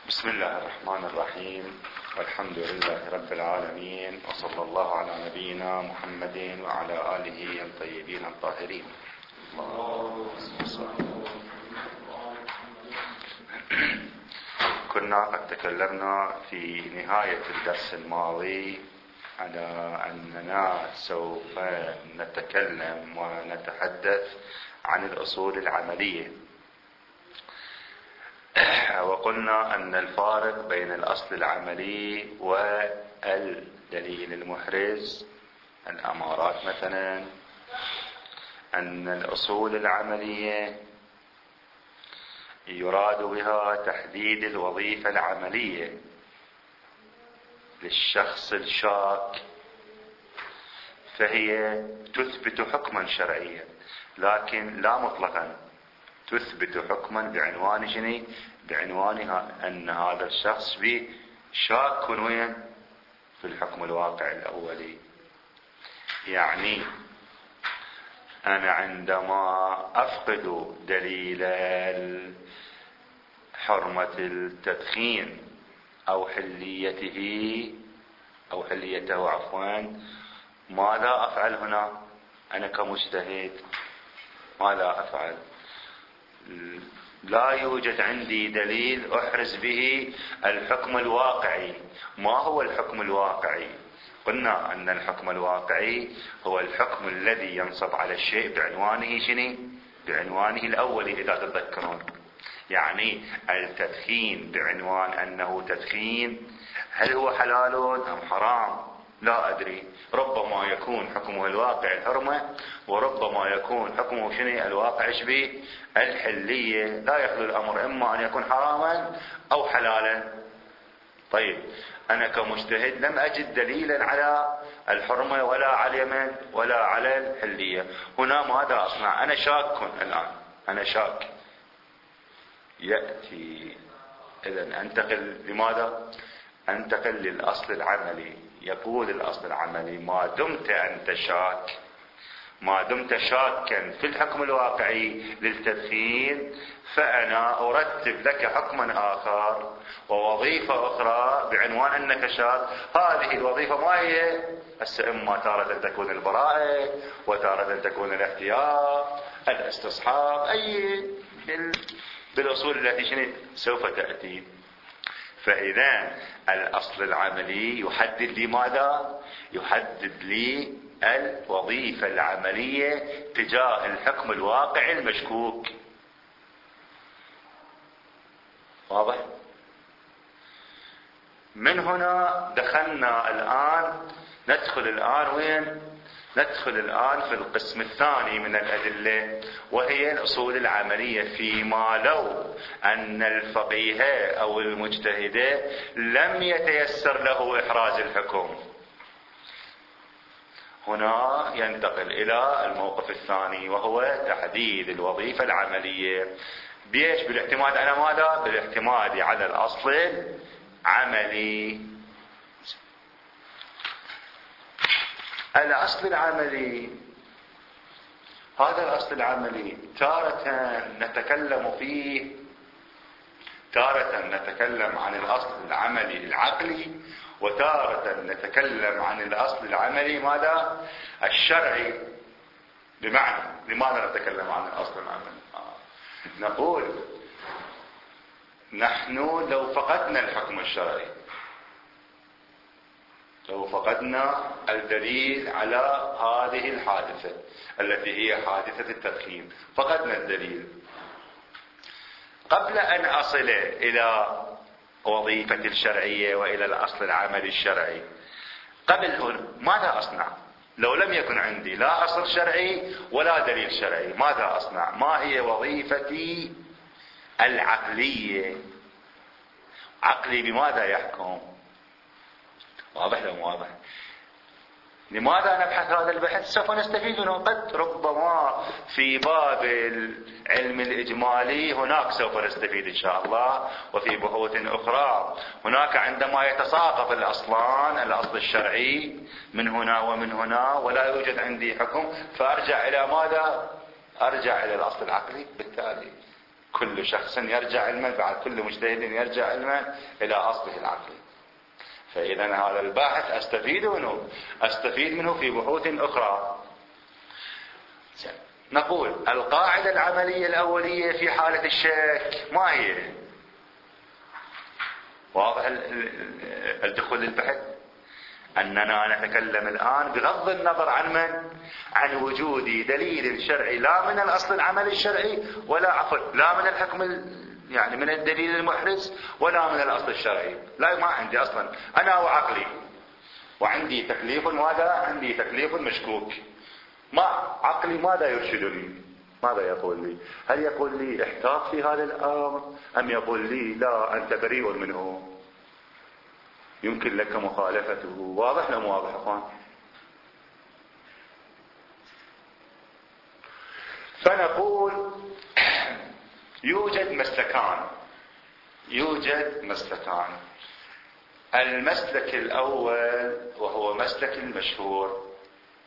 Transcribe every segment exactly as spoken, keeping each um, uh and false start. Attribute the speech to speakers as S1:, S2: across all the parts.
S1: بسم الله الرحمن الرحيم، والحمد لله رب العالمين، وصلى الله على نبينا محمد وعلى آله الطيبين الطاهرين. كنا قد تكلمنا في نهاية الدرس الماضي على أننا سوف نتكلم ونتحدث عن الأصول العملية، وقلنا أن الفارق بين الأصل العملي والدليل المحرز الأمارات مثلا، أن الأصول العملية يراد بها تحديد الوظيفة العملية للشخص الشاك، فهي تثبت حكما شرعيا لكن لا مطلقا، تثبت حكما بعنوان شنو؟ بعنوانها أن هذا الشخص به شاك وين؟ في الحكم الواقع الأولي. يعني أنا عندما أفقد دليل حرمة التدخين أو حليته أو حليته عفوا، ماذا أفعل هنا؟ أنا كمجتهد ماذا أفعل؟ لا يوجد عندي دليل أحرز به الحكم الواقعي. ما هو الحكم الواقعي؟ قلنا أن الحكم الواقعي هو الحكم الذي ينصب على الشيء بعنوانه شنو؟ بعنوانه الأولي إذا تتذكرون. يعني التدخين بعنوان أنه تدخين، هل هو حلال أم حرام؟ لا أدري، ربما يكون حكمه الواقع الحرمة، وربما يكون حكمه شنو؟ الواقع شبيه الحلية. لا يخلو الأمر إما أن يكون حراما أو حلالا. طيب أنا كمجتهد لم أجد دليلا على الحرمة ولا على من ولا على الحلية. هنا ماذا أصنع؟ أنا شاك الآن، أنا شاك. يأتي إذن أنتقل لماذا؟ أنتقل للأصل العملي. يقول الأصل العملي: ما دمت أنت شاك، ما دمت شاكا في الحكم الواقعي للتدخين، فأنا أرتب لك حكما آخر ووظيفة أخرى بعنوان أنك شاك. هذه الوظيفة ما هي؟ إما تارة تكون البراءة، وتارة تكون الاحتياط، الاستصحاب، أي بالأصول التي شنو سوف تأتي. فإذا الأصل العملي يحدد لي ماذا؟ يحدد لي الوظيفة العملية تجاه الحكم الواقعي المشكوك. واضح؟ من هنا دخلنا الآن، ندخل الآن وين؟ ندخل الآن في القسم الثاني من الأدلة، وهي الأصول العملية، فيما لو أن الفقيه أو المجتهد لم يتيسر له إحراز الحكم. هنا ينتقل إلى الموقف الثاني، وهو تحديد الوظيفة العملية. بيش؟ بالاعتماد على ماذا؟ بالاعتماد على الأصل العملي. الأصل العملي، هذا الأصل العملي تارة نتكلم فيه، تارة نتكلم عن الأصل العملي العقلي، وتارة نتكلم عن الأصل العملي ماذا؟ الشرعي. بمعنى لماذا نتكلم عن الأصل العملي؟ آه. نقول نحن لو فقدنا الحكم الشرعي، لو فقدنا الدليل على هذه الحادثة التي هي حادثة التدخين، فقدنا الدليل، قبل أن أصل إلى وظيفة الشرعية وإلى الأصل العملي الشرعي، قبل هنا ماذا أصنع؟ لو لم يكن عندي لا أصل شرعي ولا دليل شرعي، ماذا أصنع؟ ما هي وظيفتي العقلية؟ عقلي بماذا يحكم؟ واضح لو واضح؟ لماذا نبحث هذا البحث؟ سوف نستفيد منه. قد ربما في باب العلم الإجمالي هناك سوف نستفيد إن شاء الله، وفي بحوث أخرى هناك عندما يتساقط الأصلان، الأصل الشرعي من هنا ومن هنا، ولا يوجد عندي حكم، فأرجع إلى ماذا؟ أرجع إلى الأصل العقلي. بالتالي كل شخص يرجع علما، بعد كل مجتهد يرجع علما إلى أصله العقلي. فإذا هذا الباحث أستفيد منه أستفيد منه في بحوث أخرى. نقول القاعدة العملية الأولية في حالة الشك ما هي؟ واضح الدخول للبحث، أننا نتكلم الآن بغض النظر عن من؟ عن وجود دليل شرعي لا من الأصل العملي الشرعي ولا عفوا لا من الحكم يعني من الدليل المحرز ولا من الأصل الشرعي. لا، ما عندي أصلا، أنا وعقلي وعندي تكليف ماذا؟ عندي تكليف مشكوك. ما عقلي ماذا يرشدني؟ ماذا يقول لي؟ هل يقول لي احتاط في هذا الأمر أم يقول لي لا أنت بريء منه يمكن لك مخالفته؟ واضح لم واضح أخوان؟ فنقول يوجد مسلكان يوجد مسلكان المسلك الأول وهو مسلك المشهور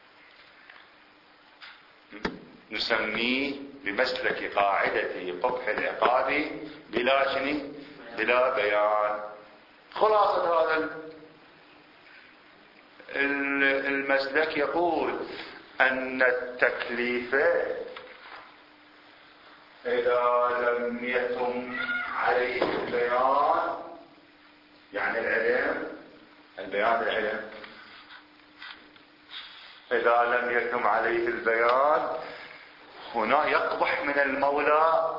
S1: نسميه بمسلك قاعدة قبح العقاب بلا شنو؟ بلا بيان. خلاصة هذا المسلك يقول أن التكليف إذا لم يتم عليه البيان، يعني العلم البيان العلم إذا لم يتم عليه البيان هنا يقبح من المولى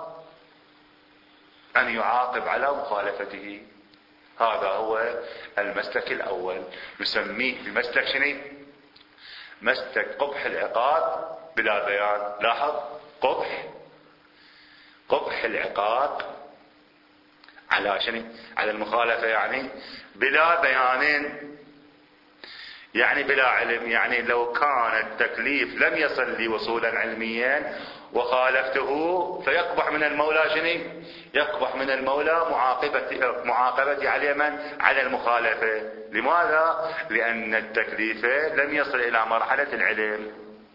S1: أن يعاقب على مخالفته. هذا هو المسلك الأول نسميه بمسلك شنو؟ مسلك قبح العقاب بلا بيان. لاحظ، قبح قبح العقاب على شنو؟ على المخالفة، يعني بلا بيان، يعني بلا علم. يعني لو كان التكليف لم يصل لي وصولا علميا وخالفته فيقبح من المولى شنو؟ يقبح من المولى معاقبة معاقبتي على من؟ على المخالفة. لماذا؟ لأن التكليف لم يصل إلى مرحلة العلم.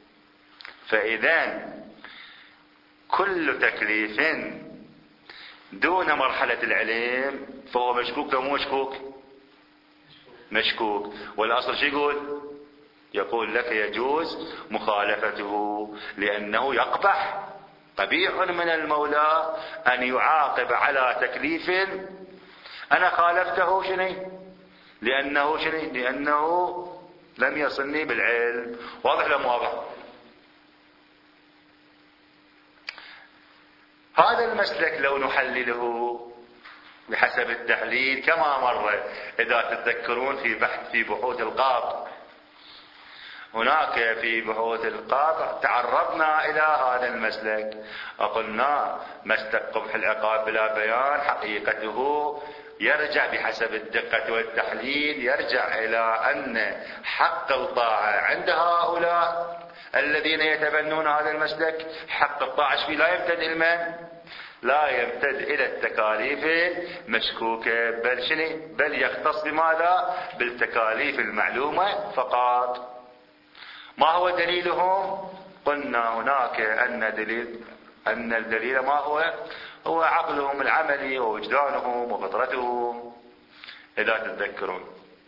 S1: فإذا كل تكليف دون مرحلة العلم فهو مشكوك أو مو مشكوك؟ مشكوك. والأصل شو يقول؟ يقول لك يجوز مخالفته لأنه يقبح، قبيح من المولى أن يعاقب على تكليف أنا خالفته شنو؟ لأنه شنو؟ لأنه لم يصلني بالعلم. واضح لم واضح؟ هذا المسلك لو نحلله بحسب التحليل كما مر، إذا تتذكرون في بحث في بحوث القاطع، هناك في بحوث القاطع تعرضنا إلى هذا المسلك، وقلنا مسلك قبح العقاب بلا بيان حقيقته يرجع بحسب الدقة والتحليل يرجع إلى أن حق الطاعة عند هؤلاء الذين يتبنون هذا المسلك، حق الطاعة لا يمتد إلى لا يمتد إلى التكاليف المشكوكة، بل شنو؟ بل يختص بماذا؟ بالتكاليف المعلومة فقط. ما هو دليلهم؟ قلنا هناك أن دليل أن الدليل ما هو؟ هو عقلهم العملي ووجدانهم وفطرتهم إذا تتذكرون.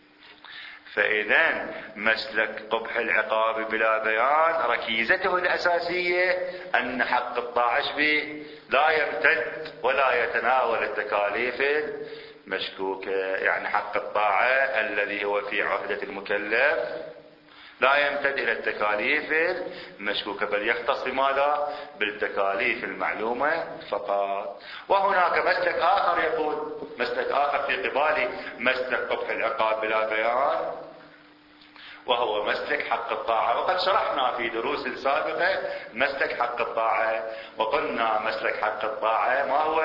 S1: فإذا مسلك قبح العقاب بلا بيان ركيزته الأساسية أن حق الطاعة به لا يمتد ولا يتناول التكاليف المشكوكة، يعني حق الطاعة الذي هو في عهدة المكلف لا يمتد إلى التكاليف المشكوكة، بل يختص بماذا؟ بالتكاليف المعلومة فقط. وهناك مسلك آخر يقول مسلك آخر في قبال مسلك قبح العقاب بلا بيان، وهو مسلك حق الطاعة. وقد شرحنا في دروس سابقة مسلك حق الطاعة، وقلنا مسلك حق الطاعة ما هو؟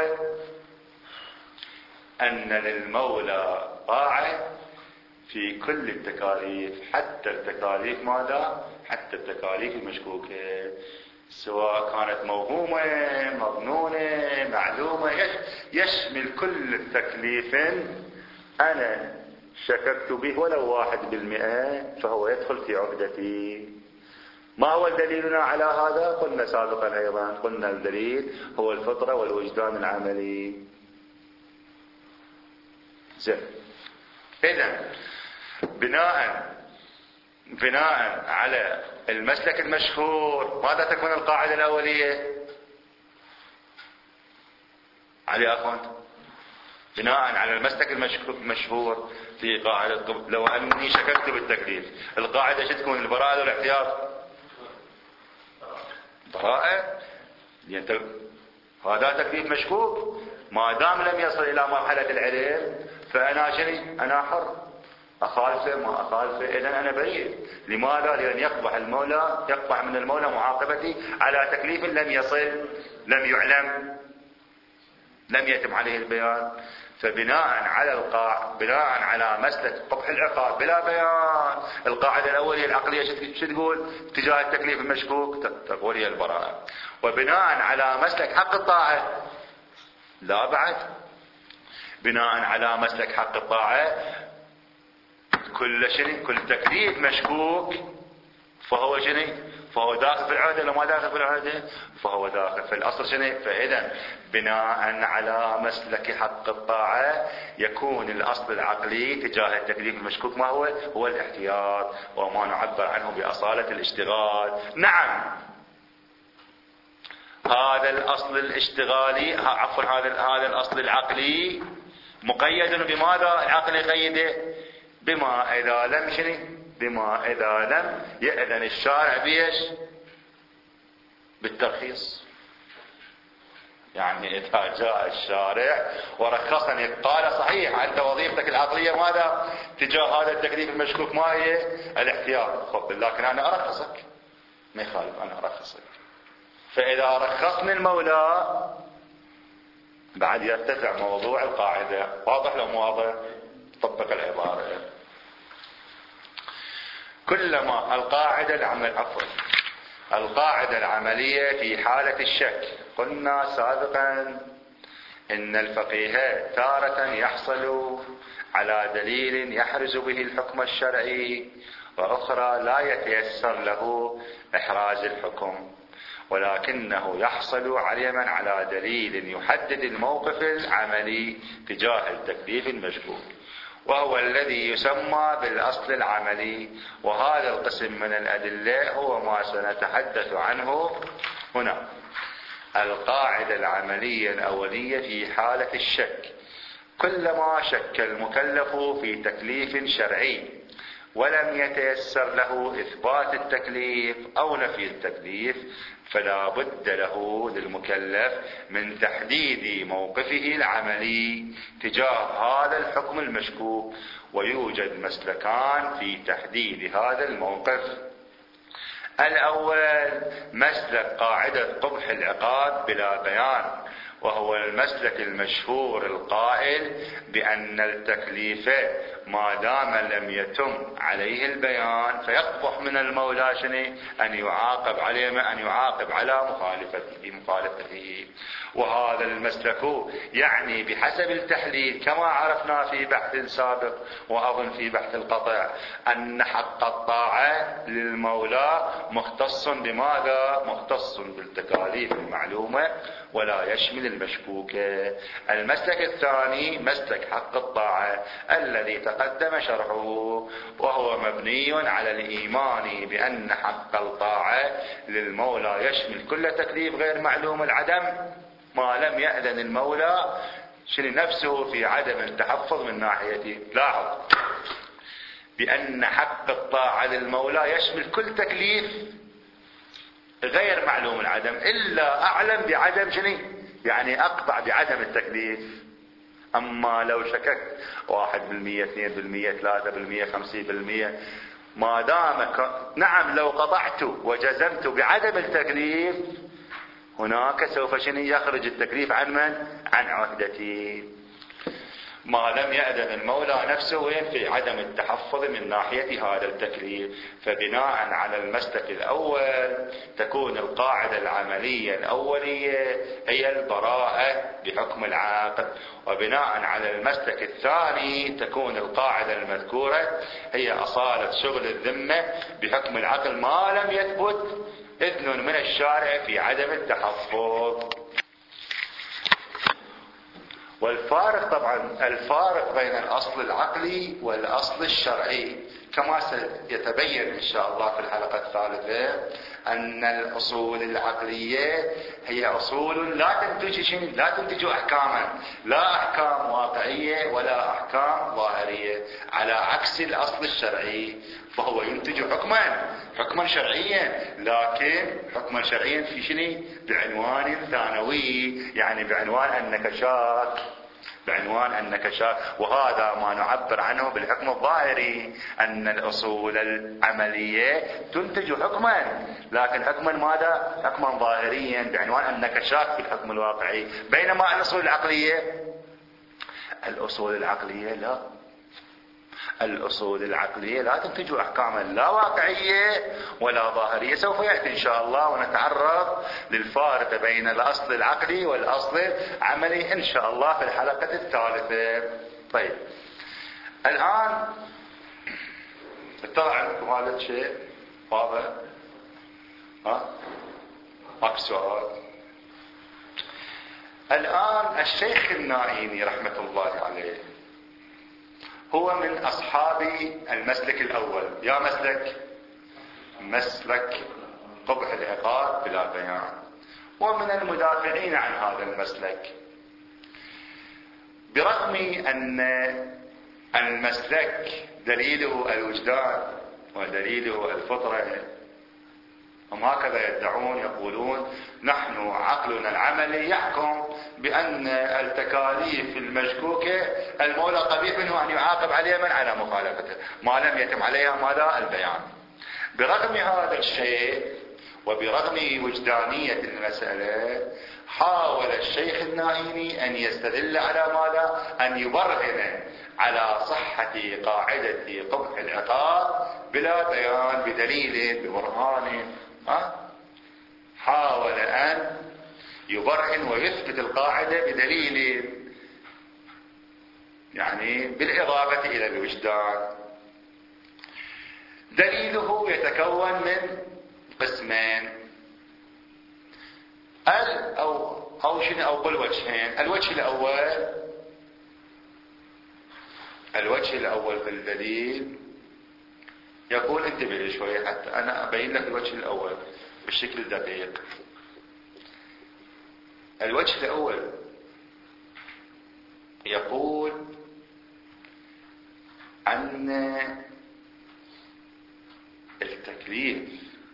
S1: أن للمولى طاعة في كل التكاليف، حتى التكاليف ماذا؟ حتى التكاليف المشكوكة، سواء كانت موهومة مظنونة معلومة، يشمل كل تكليف أنا شككت به ولو واحد بالمئة فهو يدخل في عهدتي. ما هو دليلنا على هذا؟ قلنا سابقا أيضا، قلنا الدليل هو الفطرة والوجدان العملي. زين، إذن بناء بناء على المسلك المشهور ماذا تكون القاعدة الأولية؟ علي أخوان، بناء على المسلك المشهور في قاعدة لو أني شككت بالتكليف، القاعدة شو تكون؟ البراءة والاحتياط؟ براءة، يعني هذا تكليف مشكوك، ما دام لم يصل إلى مرحلة العلم فأنا شني؟ أنا حر، أخالفه ما أخالفه، إذن أنا بريء. لماذا؟ لأن يقبح المولى يقبح من المولى معاقبتي على تكليف لم يصل، لم يعلم، لم يتم عليه البيان. فبناء على القاع بناء على مسلك قبح العقاب بلا بيان، القاعدة الأولية العقلية شو تقول تجاه التكليف المشكوك؟ تقول هي البراءة. وبناء على مسلك حق الطاعة لا بعد، بناء على مسلك حق الطاعة كل شيء كل تكليف مشكوك فهو شنو؟ فهو داخل في العهدة ولا ما داخل في العهدة؟ فهو داخل في الأصل شنو؟ فإذا بناء على مسلك حق الطاعة يكون الأصل العقلي تجاه التكليف المشكوك ما هو؟ هو الاحتياط، وما نعبر عنه بأصالة الاشتغال. نعم، هذا الأصل الاشتغالي عفوا هذا هذا الأصل العقلي مقيد بماذا؟ العقل يقيده بما إذا لم شنو؟ بما إذا لم يأذن الشارع بيش؟ بالترخيص. يعني إذا جاء الشارع ورخصني قال صحيح أنت وظيفتك العقلية ماذا؟ تجاه هذا التكليف المشكوك ما هي؟ الاحتياط. خب لكن أنا أرخصك، ما يخالف أنا أرخصك. فإذا رخصني المولى بعد يرتفع موضوع القاعدة. واضح لو مو واضح؟ طبق العبارة. كلما القاعدة العمل عفوا القاعدة العملية في حالة الشك، قلنا سابقا إن الفقيه تارة يحصل على دليل يحرز به الحكم الشرعي، وأخرى لا يتيسر له إحراز الحكم، ولكنه يحصل علما على دليل يحدد الموقف العملي تجاه التكليف المشكوك، وهو الذي يسمى بالأصل العملي. وهذا القسم من الأدلة هو ما سنتحدث عنه هنا. القاعدة العملية الأولية في حالة الشك: كلما شك المكلف في تكليف شرعي ولم يتيسر له إثبات التكليف أو نفي التكليف فلا بد له للمكلف من تحديد موقفه العملي تجاه هذا الحكم المشكوك. ويوجد مسلكان في تحديد هذا الموقف. الأول مسلك قاعدة قبح العقاب بلا بيان، وهو المسلك المشهور القائل بأن التكليف ما دام لم يتم عليه البيان فيقبح من المولى شنو؟ أن يعاقب عليه، أن يعاقب على مخالفته مخالفته وهذا المسلك يعني بحسب التحليل كما عرفنا في بحث سابق وأظن في بحث القطع أن حق الطاعة للمولى مختص بماذا؟ مختص بالتكاليف المعلومة ولا يشمل المشكوكة. المسلك الثاني مسلك حق الطاعة الذي تقدم شرحه، وهو مبني على الإيمان بأن حق الطاعة للمولى يشمل كل تكليف غير معلوم العدم ما لم يأذن المولى شنو نفسه في عدم التحفظ من ناحيته. لاحظ بأن حق الطاعة للمولى يشمل كل تكليف غير معلوم العدم إلا أعلم بعدم شنو؟ يعني أقطع بعدم التكليف. أما لو شككت واحد بالمية اثنين بالمية ثلاثة بالمية خمسين بالمية ما دام نعم لو قطعت وجزمت بعدم التكليف هناك سوف شنو يخرج التكليف عن من؟ عن عهدتي. ما لم يأذن المولى نفسه وين في عدم التحفظ من ناحية هذا التكليف. فبناء على المسلك الأول تكون القاعدة العملية الأولية هي البراءة بحكم العقد، وبناء على المسلك الثاني تكون القاعدة المذكورة هي أصالة شغل الذمة بحكم العقل ما لم يثبت إذن من الشارع في عدم التحفظ. والفارق طبعا الفارق بين الأصل العقلي والأصل الشرعي كما سيتبين إن شاء الله في الحلقة الثالثة أن الأصول العقلية هي أصول لا تنتج شيء، لا تنتج أحكاما، لا أحكام واقعية ولا أحكام ظاهرية، على عكس الأصل الشرعي فهو ينتج حكما حكما شرعيا، لكن حكما شرعيا في شنو؟ بعنوان ثانوي، يعني بعنوان أنك شاك، بعنوان أنك شاك. وهذا ما نعبر عنه بالحكم الظاهري، أن الأصول العملية تنتج حكما، لكن حكما ماذا؟ حكما ظاهريا بعنوان أنك شاك في الحكم الواقعي. بينما الأصول العقلية الأصول العقلية لا، الأصول العقلية لا تنتج أحكاما لا واقعية ولا ظاهرية. سوف يأتي إن شاء الله ونتعرض للفارق بين الأصل العقلي والأصل العملي إن شاء الله في الحلقة الثالثة. طيب الآن اطلع عندكم هذا الشيء واضح؟ ها؟ ماك سؤال؟ الآن الشيخ النائيني رحمة الله عليه هو من أصحاب المسلك الأول. يا مسلك مسلك قبح العقاد بلا بيان، ومن المدافعين عن هذا المسلك، برغم أن المسلك دليله الوجدان ودليله الفطرة، هم هكذا يدعون، يقولون نحن عقلنا العملي يحكم بأن التكاليف المشكوكة المولى قبيح منه أن يعاقب عليها من على مخالفته ما لم يتم عليها ماذا؟ البيان. برغم هذا الشيء وبرغم وجدانية المسألة حاول الشيخ النائيني أن يستدل على ماذا؟ أن يبرهن على صحة قاعدة قبح العقاب بلا بيان بدليل ببرهان. حاول أن يبرهن ويثبت القاعدة بدليل، يعني بالإضافة إلى الوجدان. دليله يتكون من قسمين، ال أو أو شنو أو قل وجهين. الوجه الأول الوجه الأول في الدليل يقول، انتبه لي شوية حتى أنا أبين لك الوجه الأول بالشكل الدقيق. الوجه الأول يقول أن التكليف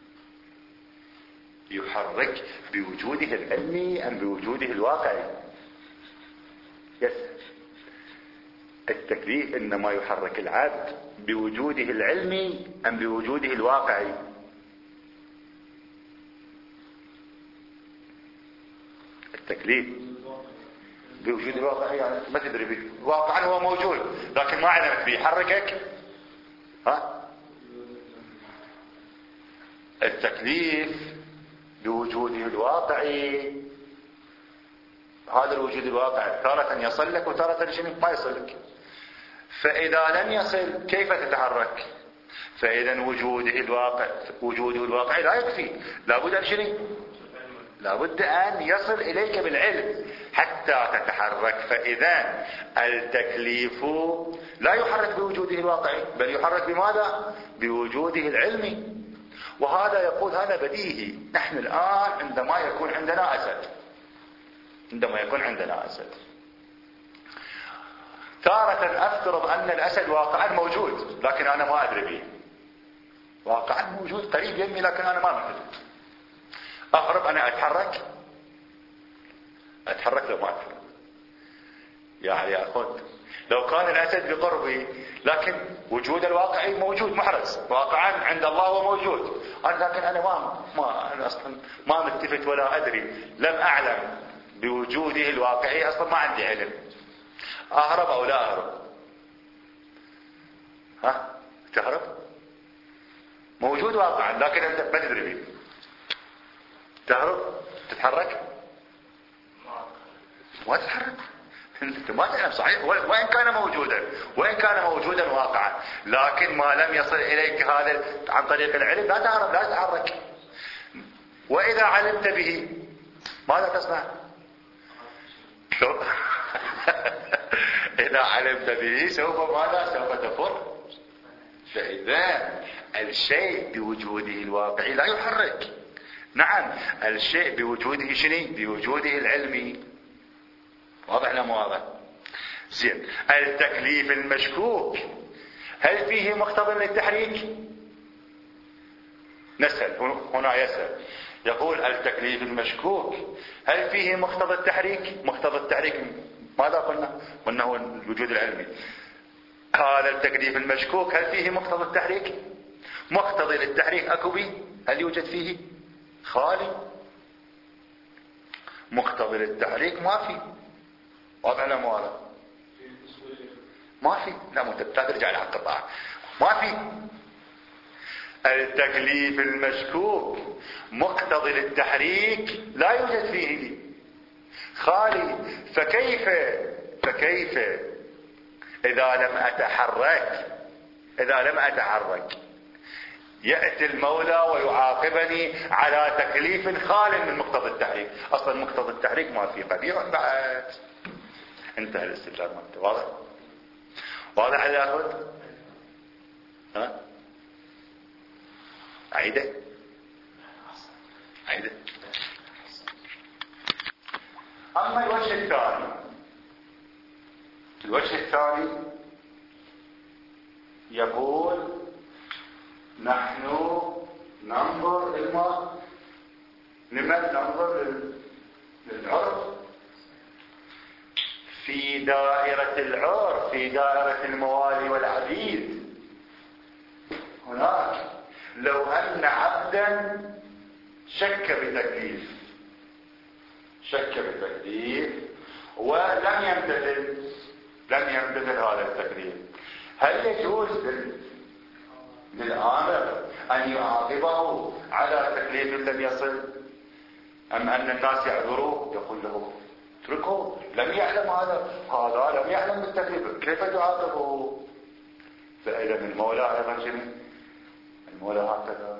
S1: يحرك بوجوده العلمي أم بوجوده الواقعي؟ يس، التكليف إنما يحرك العبد بوجوده العلمي أم بوجوده الواقعي؟ التكليف بوجود الواقعي، يعني ما تدري به واقعا هو موجود لكن ما علمك به، يحركك. ها؟ التكليف بوجوده الواقعي، هذا الوجود الواقعي تارة يصل لك وتارة شنو ما يصل لك. فإذا لم يصل كيف تتحرك؟ فإذا وجوده الواقع وجوده الواقعي لا يكفي، لابد أن شنو؟ لابد أن يصل إليك بالعلم حتى تتحرك. فإذا التكليف لا يحرك بوجوده الواقعي بل يحرك بماذا؟ بوجوده العلمي. وهذا يقول هذا بديهي. نحن الآن عندما يكون عندنا أسد عندما يكون عندنا أسد تارة أفترض أن الأسد واقعا موجود لكن أنا ما أدري به، واقعا موجود قريب يمي لكن أنا ما أدري. أقرب أنا أتحرك أتحرك لو ما أتحرك، يعني يا أخوان لو كان الأسد بقربي لكن وجود الواقعي موجود محرز، واقعا عند الله هو موجود، أنا لكن أنا ما ما أنا أصلا ما ملتفت ولا أدري، لم أعلم بوجوده الواقعي، أصلا ما عندي علم. أهرب أو لا أهرب؟ ها تهرب؟ موجود واقعا لكن أنت ما تدري به. تهرب؟ تتحرك؟ ما تتحرك. انت ما تعلم صحيح وإن كان موجودا وإن كان موجودا واقعا، لكن ما لم يصل إليك هذا عن طريق العلم لا تهرب لا تتحرك. وإذا علمت به ماذا تصنع؟ إذا علمت به سوف ماذا؟ سوف تفر. فإذا الشيء بوجوده الواقعي لا يحرك. نعم الشيء بوجوده شنو؟ بوجوده العلمي. واضح لا مو واضح؟ زين. التكليف المشكوك هل فيه مقتضى للتحريك؟ نسأل هنا يسأل يقول التكليف المشكوك هل فيه مقتضى التحريك؟ مقتضى التحريك ماذا قلنا؟ قلنا هو الوجود العلمي. هذا التكليف المشكوك هل فيه مقتضى التحريك؟ مقتضى للتحريك اكو به؟ هل يوجد فيه؟ خالي. مقتضى للتحريك ما في. واضح لا مو واضح؟ ما في. لا مو ترجع لها القطاع. ما في. التكليف المشكوك مقتضي للتحريك لا يوجد فيه خالي. فكيف فكيف إذا لم أتحرك إذا لم أتحرك يأتي المولى ويعاقبني على تكليف خال من مقتضى التحريك؟ أصلا مقتضى التحريك ما في قبيح بعد. انتهى الاستدلال مالته. واضح؟ واضح اللي أخذ؟ ها؟ عيدة عيدة. أما الوجه الثاني الوجه الثاني يقول نحن ننظر إلى لمن ننظر للعرف في دائرة العرف في دائرة الموالي والعبيد. هناك لو أن عبدا شك بتكليف شك بتكليف ولم يمتثل لم يمتثل هذا التكليف، هل يجوز للآمر أن يعاقبه على تكليف لم يصل؟ أم أن الناس يعذروه؟ يقول له اتركه لم يعلم هذا هذا لم يعلم بالتكليف كيف تعاقبه؟ فإذا من المولى أيضا شنو؟ المولى هكذا.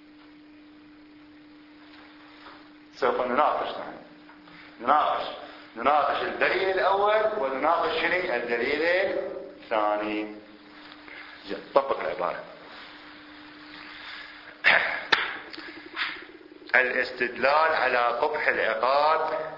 S1: سوف نناقش نحن نناقش نناقش الدليل الأول ونناقش شنو الدليل الثاني. طبق العبارة. الاستدلال على قبح العقاب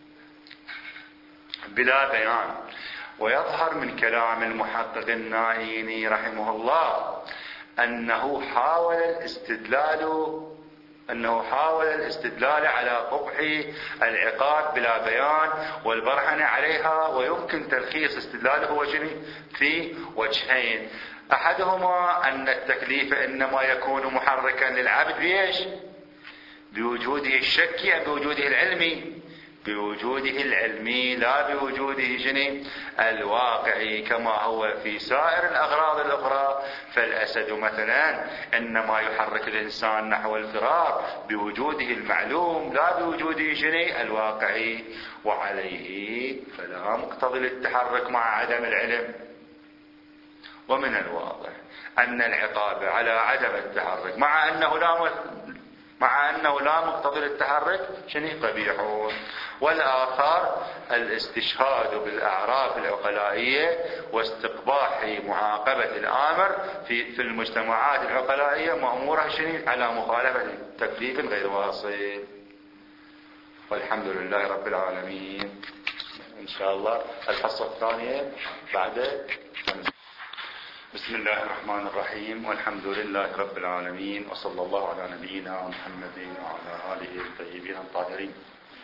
S1: بلا بيان. ويظهر من كلام المحقق النائيني رحمه الله أنه حاول الاستدلال أنه حاول الاستدلال على قبح العقاب بلا بيان والبرهنة عليها، ويمكن تلخيص استدلاله وجهه في وجهين. أحدهما أن التكليف إنما يكون محركا للعبد بإيش؟ بوجوده الشكي أم بوجوده العلمي؟ بوجوده العلمي لا بوجوده جني الواقعي كما هو في سائر الأغراض الأخرى. فالأسد مثلا إنما يحرك الإنسان نحو الفرار بوجوده المعلوم لا بوجوده جني الواقعي، وعليه فلا مقتضي للتحرك مع عدم العلم. ومن الواضح أن العقاب على عدم التحرك مع أنه لا مع أنه لا مقتضي للتحرك شنو قبيحون. والآخر الاستشهاد بالأعراف العقلائية واستقباح معاقبة الآمر في في المجتمعات العقلائية مأمورة شنو على مخالفة تكليف غير واصل. والحمد لله رب العالمين. إن شاء الله الحصة الثانية بعد. بسم الله الرحمن الرحيم والحمد لله رب العالمين وصلى الله على نبينا محمد وعلى آله الطيبين الطاهرين.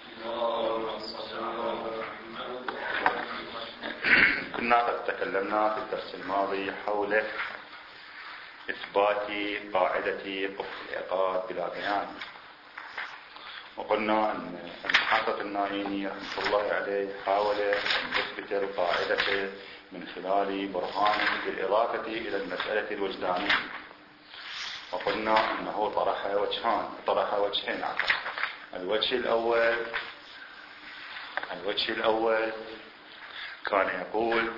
S1: كنا قد تكلمنا في الدرس الماضي حول إثبات قاعدة قبح العقاب بلا بيان، وقلنا أن المحقق النائيني رحمه الله عليه حاول أن يثبت القاعدة من خلال برهانه بالإضافة إلى المسألة الوجدانية، وقلنا أنه طرح وجهان طرح وجهين. الوجه الأول الوجه الأول كان يقول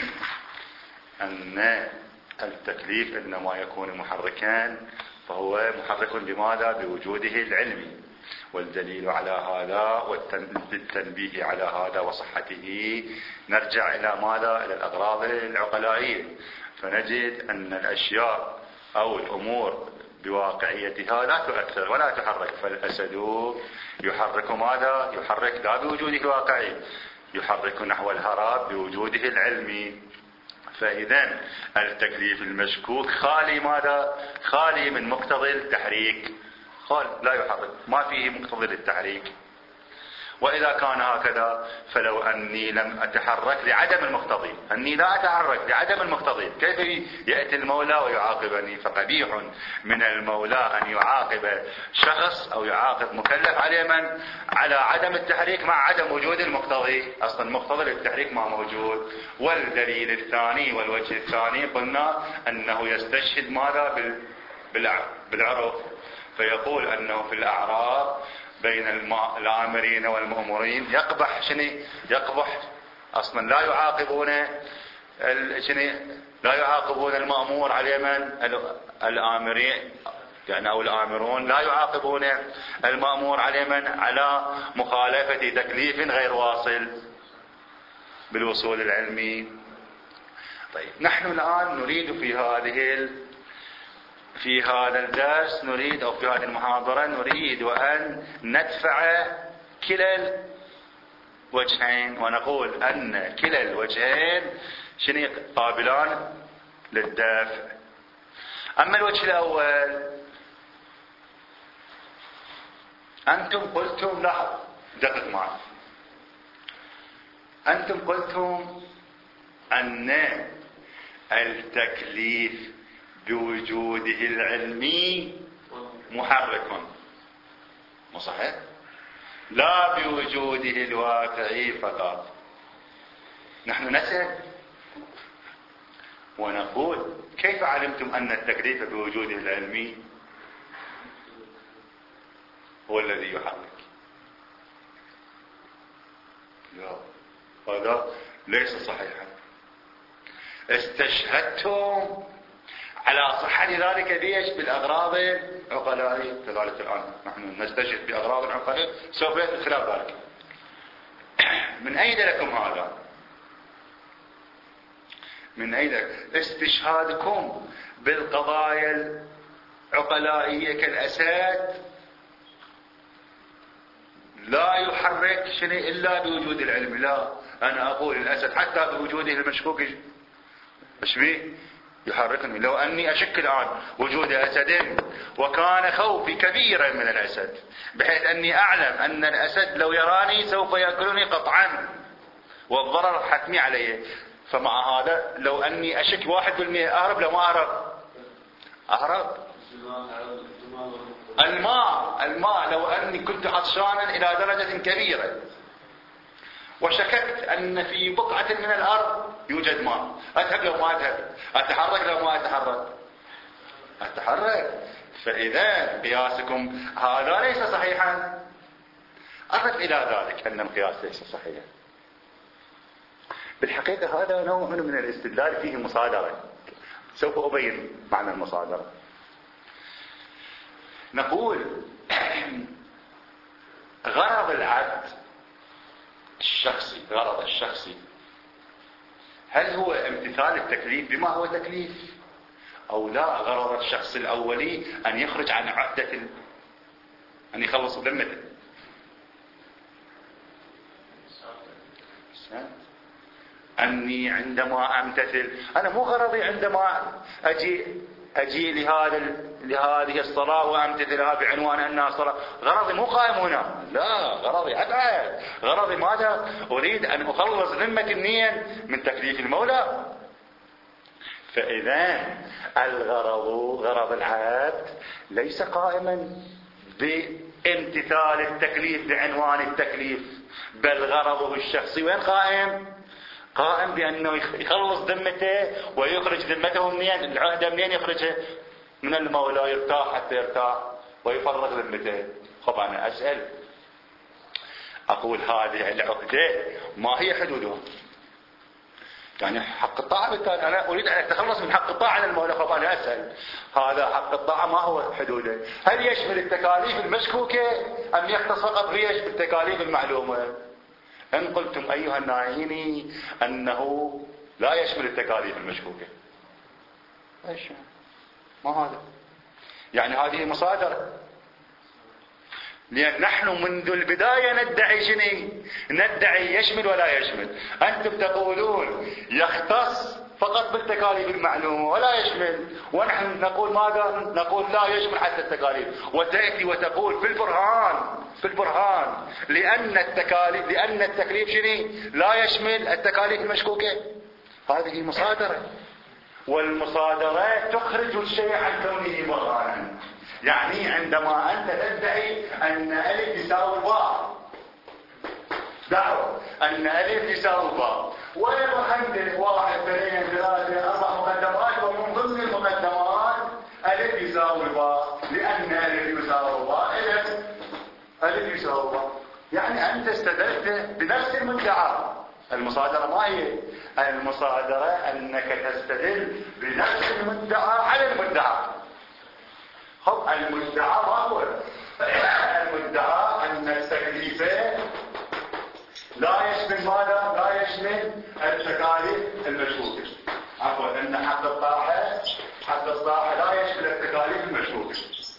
S1: أن التكليف إنما يكون محركا فهو محرك بماذا؟ بوجوده العلمي، والدليل على هذا والتنبيه على هذا وصحته نرجع إلى ماذا؟ إلى الأغراض العقلائية، فنجد أن الأشياء أو الأمور بواقعيتها لا تؤثر ولا تحرك. فالأسد يحرك ماذا؟ يحرك لا بوجوده الواقعي، يحرك نحو الهرب بوجوده العلمي. فإذا التكليف المشكوك خالي ماذا؟ خالي من مقتضى التحريك، خال لا يحرك، ما فيه مقتضى للتحريك. وإذا كان هكذا فلو أني لم أتحرك لعدم المقتضي، أني لا أتحرك لعدم المقتضي، كيف يأتي المولى ويعاقبني؟ فقبيح من المولى أن يعاقب شخص أو يعاقب مكلف على من؟ على عدم التحريك مع عدم وجود المقتضي. أصلا مقتضى للتحريك ما موجود. والدليل الثاني والوجه الثاني قلنا أنه يستشهد ماذا؟ بالعرف، فيقول أنه في الأعراف بين الآمرين والمأمورين يقبح شنو؟ يقبح أصلا لا يعاقبون شنو؟ لا يعاقبون المأمور على من؟ الآمرين يعني أو الآمرون لا يعاقبون المأمور على من؟ على مخالفة تكليف غير واصل بالوصول العلمي. طيب نحن الآن نريد في هذه في هذا الدرس نريد أو في هذه المحاضرة نريد أن ندفع كلا الوجهين، ونقول أن كلا الوجهين شنو؟ قابلان للدفع. أما الوجه الأول أنتم قلتم، لاحظ دقق معي، أنتم قلتم أن التكليف بوجوده العلمي محرك، مو صحيح؟ لا بوجوده الواقعي فقط. نحن نسأل ونقول كيف علمتم أن التكليف بوجوده العلمي هو الذي يحرك؟ لا، هذا ليس صحيحا. استشهدتم على صحة ذلك ليش؟ بالأغراض العقلائية. كذلك الآن نحن نستشهد بأغراض عقلائية سوف يأتي خلاف ذلك. من أين لكم هذا؟ من أين استشهادكم بالقضايا العقلائية كالأسد لا يحرك شنو إلا بوجود العلم؟ لا، أنا أقول الأسد حتى بوجوده المشكوك ايش بيه؟ يحركني. لو أني أشك الآن وجود أسد وكان خوفي كبيرا من الأسد بحيث أني أعلم أن الأسد لو يراني سوف يأكلني قطعا والضرر حتمي عليه، فمع هذا لو أني أشك واحد بالمئة أهرب لو ما أهرب أهرب. الماء الماء لو أني كنت عطشانا إلى درجة كبيرة وشككت أن في بقعة من الأرض يوجد ماء، أذهب لو ما أذهب؟ أتحرك لو ما أتحرك؟ أتحرك. فإذا قياسكم هذا ليس صحيحا. أضف إلى ذلك أن القياس ليس صحيحا. بالحقيقة هذا نوع من الاستدلال فيه مصادرة، سوف أبين معنى المصادرة. نقول غرض العبد الشخصي، غرض الشخصي هل هو امتثال التكليف بما هو تكليف أو لا؟ غرض الشخص الأولي أن يخرج عن عهدة ال... أن يخلص ذمته. أني عندما أمتثل، أنا مو غرضي عندما أجي أجي لهذا لهذه الصلاة وأمتثلها بعنوان أنها صلاة، غرضي مو قائم هنا، لا، غرضي أبعد. غرضي ماذا؟ أريد أن أخلص ذمتي منين؟ من تكليف المولى. فإذا الغرض غرض العبد ليس قائما امتثال التكليف بعنوان التكليف، بل غرضه الشخصي وين قائم؟ قائم بأنه يخلص ذمته ويخرج ذمته منين؟ العهدة منين يخرجها؟ من المولى، يرتاح حتى يرتاح ويفرغ ذمته. طب أنا أسأل أقول هذه العهدة ما هي حدودها؟ يعني حق الطاعة بالتالي أنا أريد أن أتخلص من حق الطاعة على المولى. طب أنا أسأل هذا حق الطاعة ما هو حدوده؟ هل يشمل التكاليف المشكوكة أم يختص فقط بالتكاليف المعلومة؟ إن قلتم أيها الناعيين أنه لا يشمل التكاليف المشكوكة، إيش ما هذا؟ يعني هذه مصادرة، لأن نحن منذ البداية ندعي شنو؟ ندعي يشمل ولا يشمل. أنتم تقولون يختص فقط بالتكاليف المعلومة ولا يشمل، ونحن نقول ماذا؟ نقول لا يشمل حتى التكاليف. وتأتي وتقول في البرهان في البرهان لأن التكاليف لأن التكليف شنو؟ لا يشمل التكاليف المشكوكة. هذه مصادرة، والمصادرة تخرج الشيء عن كونه برهانا. يعني عندما أنت تدعي أن ألف يساوي باء، دعوة أن ألف يساوي باء، ويبقى عندك واحد اثنين ثلاثة أربع مقدمات، ومن ضمن المقدمات ألف يساوي باء، لأن ألف يساوي باء ألف ألف يساوي باء. يعني أنت استدلت بنفس المدعى. المصادرة ما هي؟ المصادرة أنك تستدل بنفس المدعى على المدعى. خب المدعى ما هو؟ المدعى أن التكليف لا يشمل ماذا؟ لا يشمل التكاليف المشكوكة. عفوا، أن حق الطاعة حق الطاعة لا يشمل التكاليف المشكوكة.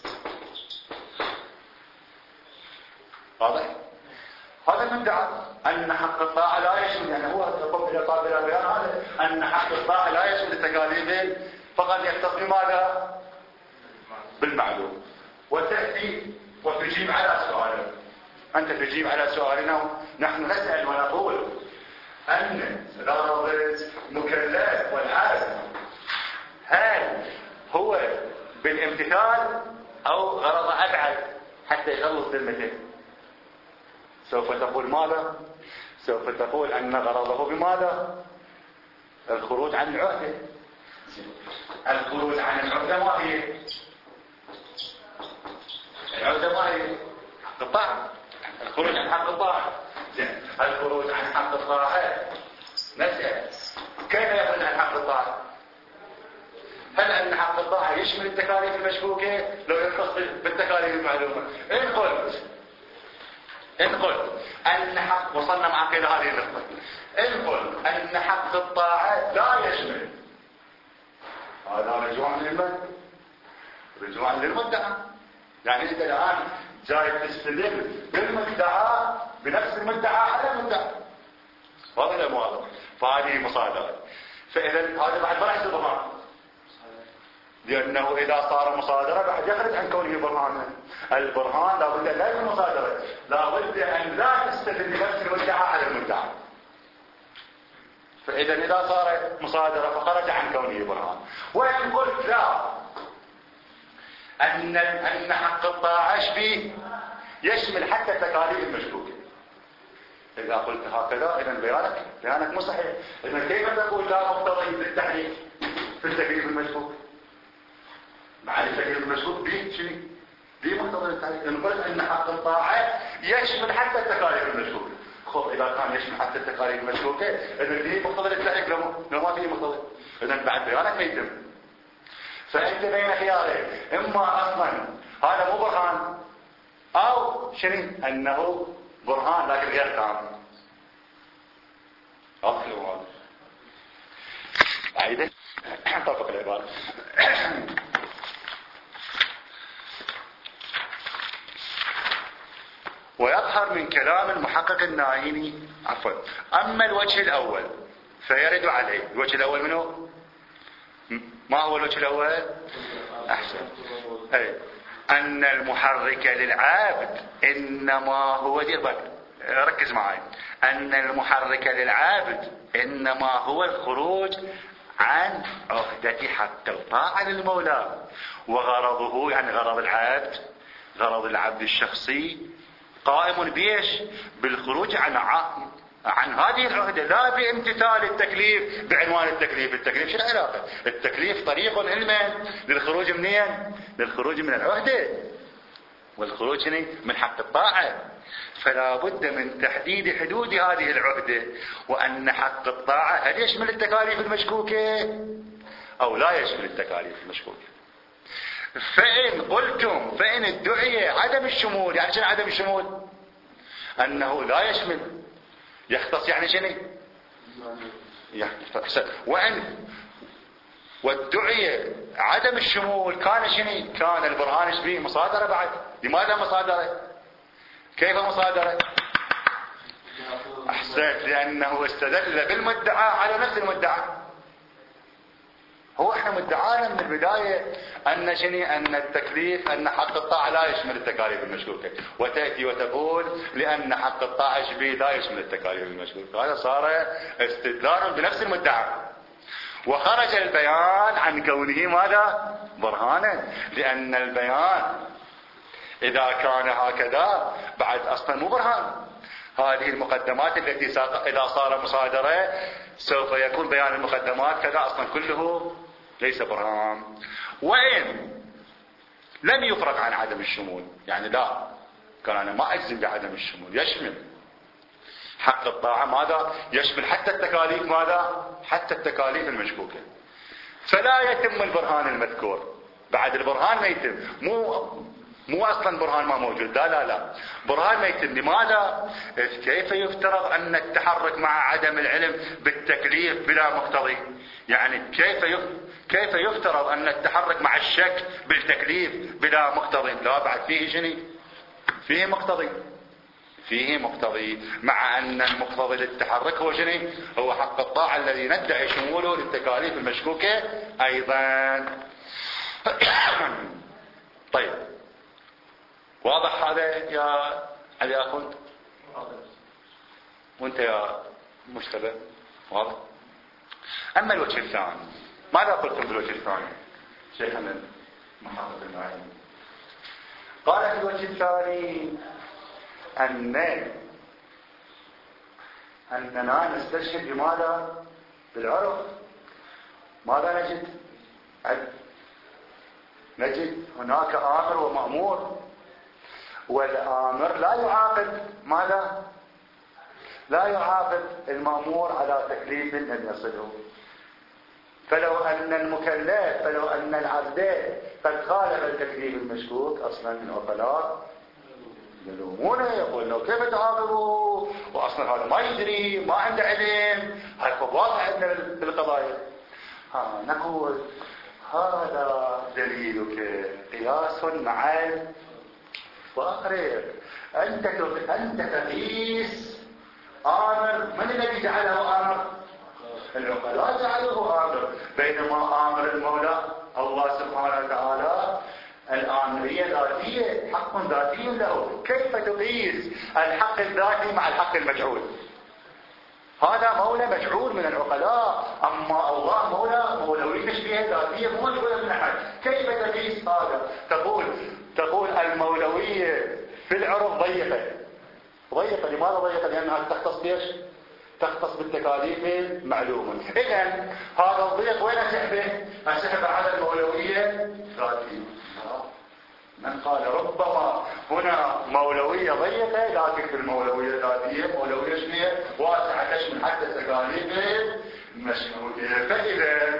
S1: واضح؟ هذا المدعى أن حق الطاعة لا يشمل، يعني هو قبل قابل البيان هذا أن حق الطاعة لا يشمل التكاليف، فقد يختص بماذا؟ بالمعلوم. وتأتي وتجيب على سؤالنا، أنت تجيب على سؤالنا، نحن نسأل ونقول أن غرض المكلف والعازم هل هو بالامتثال أو غرض أبعد حتى يخلص ذمته؟ سوف تقول ماذا؟ سوف تقول أن غرضه بماذا؟ الخروج عن العهدة. الخروج عن العهدة ما هي؟ العهدة ما هي؟ حق الطاعة. الخروج عن حق الطاعة. زين، الخروج عن حق الطاعة نسأل كيف يخرج عن حق الطاعة؟ هل أن حق الطاعة يشمل التكاليف المشكوكة لو يختص بالتكاليف المعلومة؟ إن قلت إن قلت أن حق، وصلنا معك إلى هذه النقطة، إن قلت أن حق الطاعة لا يشمل، هذا رجوعا للمن؟ رجوعا للمدعى. يعني أنت الآن جاي تستدل بالمدعى بنفس المدعى على المدعى. واضح ولا مو واضح؟ فهذه مصادرة. فإذا هذا بعد ما يحصل برهان، لأنه إذا صار مصادرة بعد يخرج عن كونه برهانا. البرهان لابد أن لا يكون مصادرة، لابد أن لا تستدل بنفس المدعى على المدعى. فإذا إذا صار مصادرة فخرج عن كونه برهان. وإن قلت لا، أن أن حق الطاعة به يشمل حتى التكاليف المشكوكة. إذا قلت هكذا إذا بيانك بيانك مو صحيح. إذا كيف تقول لا مقتضي بالتحريف في التكاليف المشكوك؟ مع التكاليف المشكوك به شنو؟ به مقتضي التحريف. إن قلت أن حق الطاعة يشمل حتى التكاليف المشكوكة. خب إذا كان يشمل حتى التكاليف المشكوكة إذا به مقتضي التحريف لو ما فيه مقتضي. إذا بعد بيانك ما يتم. فأنت بين خيارين، إما أصلا هذا مو برهان أو شنو؟ أنه برهان لكن غير كامل. واضح ولا واضح؟ عيدة طبق العبارة. ويظهر من كلام المحقق الناعيني عفوا أما الوجه الأول فيرد عليه. الوجه الأول منه ما هو الوجه الأول؟ أحسن. أي أن المحرك للعابد إنما هو دير ركز معي، أن المحرك للعابد إنما هو الخروج عن عهدة حق الطاعة للمولى، وغرضه يعني غرض العبد غرض العبد الشخصي قائم بيش بالخروج عن عن هذه العهدة، لا بامتثال التكليف بعنوان التكليف. التكليف شو العلاقة؟ التكليف طريق لمن؟ للخروج منين؟ للخروج من العهدة والخروج من حق الطاعة. فلا بد من تحديد حدود هذه العهدة، وأن حق الطاعة هل يشمل التكاليف المشكوكة أو لا يشمل التكاليف المشكوكة. فإن قلتم فإن ادعي عدم الشمول، يعني شنو عدم الشمول؟ أنه لا يشمل، يختص يعني شنو؟ يختص. وإن وادعي عدم الشمول كان شنو؟ كان البرهان ايش مصادرة بعد. لماذا مصادرة؟ كيف مصادرة؟ أحسنت، لأنه استدل بالمدعى على نفس المدعى. هو احنا مدعانا من البداية أن شنو؟ أن التكليف أن حق الطاعة لا يشمل التكاليف المشكوكة، وتأتي وتقول لأن حق الطاعة شبيه لا يشمل التكاليف المشكوكة. هذا صار استدلال بنفس المدعى، وخرج البيان عن كونه ماذا؟ برهانا. لأن البيان إذا كان هكذا بعد أصلا مو برهان. هذه المقدمات التي إذا صار مصادرة سوف يكون بيان المقدمات كذا، أصلا كله ليس برهان. وإن لم يفرق عن عدم الشمول، يعني لا كان أنا ما أجزم بعدم الشمول، يشمل حق الطاعة ماذا؟ يشمل حتى التكاليف ماذا؟ حتى التكاليف المشكوكة. فلا يتم البرهان المذكور. بعد البرهان ما يتم، مو مو اصلا برهان ما موجود، لا لا لا برهان ما يتم. لماذا؟ كيف يفترض ان التحرك مع عدم العلم بالتكليف بلا مقتضي؟ يعني كيف كيف يفترض ان التحرك مع الشك بالتكليف بلا مقتضي؟ لا بعد فيه شنو؟ فيه مقتضي، فيه مقتضي، مع ان المقتضي للتحرك هو شنو؟ هو حق الطاعة الذي ندعي شموله للتكاليف المشكوكة ايضا. طيب واضح هذا يا علي اخوند؟ وانت يا مشتبه واضح؟ اما الوجه الثاني، ماذا قلتم بالوجه الثاني شيخنا محمد المعين؟ قال في الوجه الثاني ان اننا نستشهد بماذا؟ بالعرف. ماذا نجد؟ نجد هناك آمر ومأمور، والآمر لا يعاقب ماذا؟ لا يعاقب المأمور على تكليف لم يصله. فلو أن المكلف فلو أن العبد قد خالف التكليف المشكوك أصلا من العقلاء يلومونه، يقول له كيف تعاقبه وأصلا هذا ما يدري ما عنده علم، هذا واضح عندنا بالقضايا. ها نقول هذا دليلك قياس مع وأقرب. أنت أنت تقيس آمر، من الذي جعله آمر؟ العقلاء جعله آمر، بينما آمر المولى الله سبحانه وتعالى الآمرية ذاتية، حق ذاتي له. كيف تقيس الحق الذاتي مع الحق المجعول؟ هذا مولى مجعول من العقلاء، أما الله مولى مولوية تشبيه ذاتية مو مجعولة من أحد. كيف تقيس هذا؟ تقول تقول المولوية في العرف ضيقة. ضيقة لماذا ضيقة؟ لأنها تختص بيش؟ تختص بالتكاليف المعلومة. إذن هذا الضيق وين أسحبه؟ أسحبه على المولوية ذاتية. من قال ربما هنا مولوية ضيقة، لكن في المولوية الذاتية مولوية شنية واسعة تشمل حتى التكاليف المشهودة. فإذا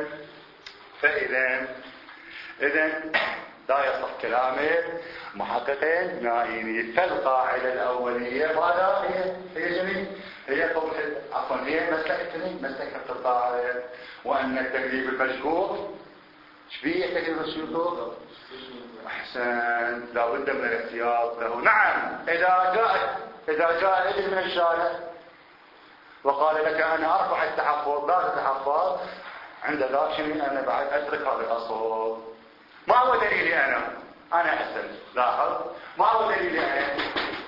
S1: فإذا إذن لا يصح كلامه محققين نائمين. فالقاعدة الأولية ماذا هي؟ هي جميل هي قول عفوا هي مسلكة مسلكة القاعدة، وأن التكليف المشكوك شبيه التكليف المشكوك؟ أحسن، لا بد من الاحتياط له. نعم إذا جاء إذا جاء إذن من الشارع وقال لك أنا أرفع التحفظ لا تتحفظ، عند ذاك شنو أنا بعد أترك هذا الأصل. ما هو دليلي أنا؟ أنا أحسن لاحظ، ما هو دليلي أنا؟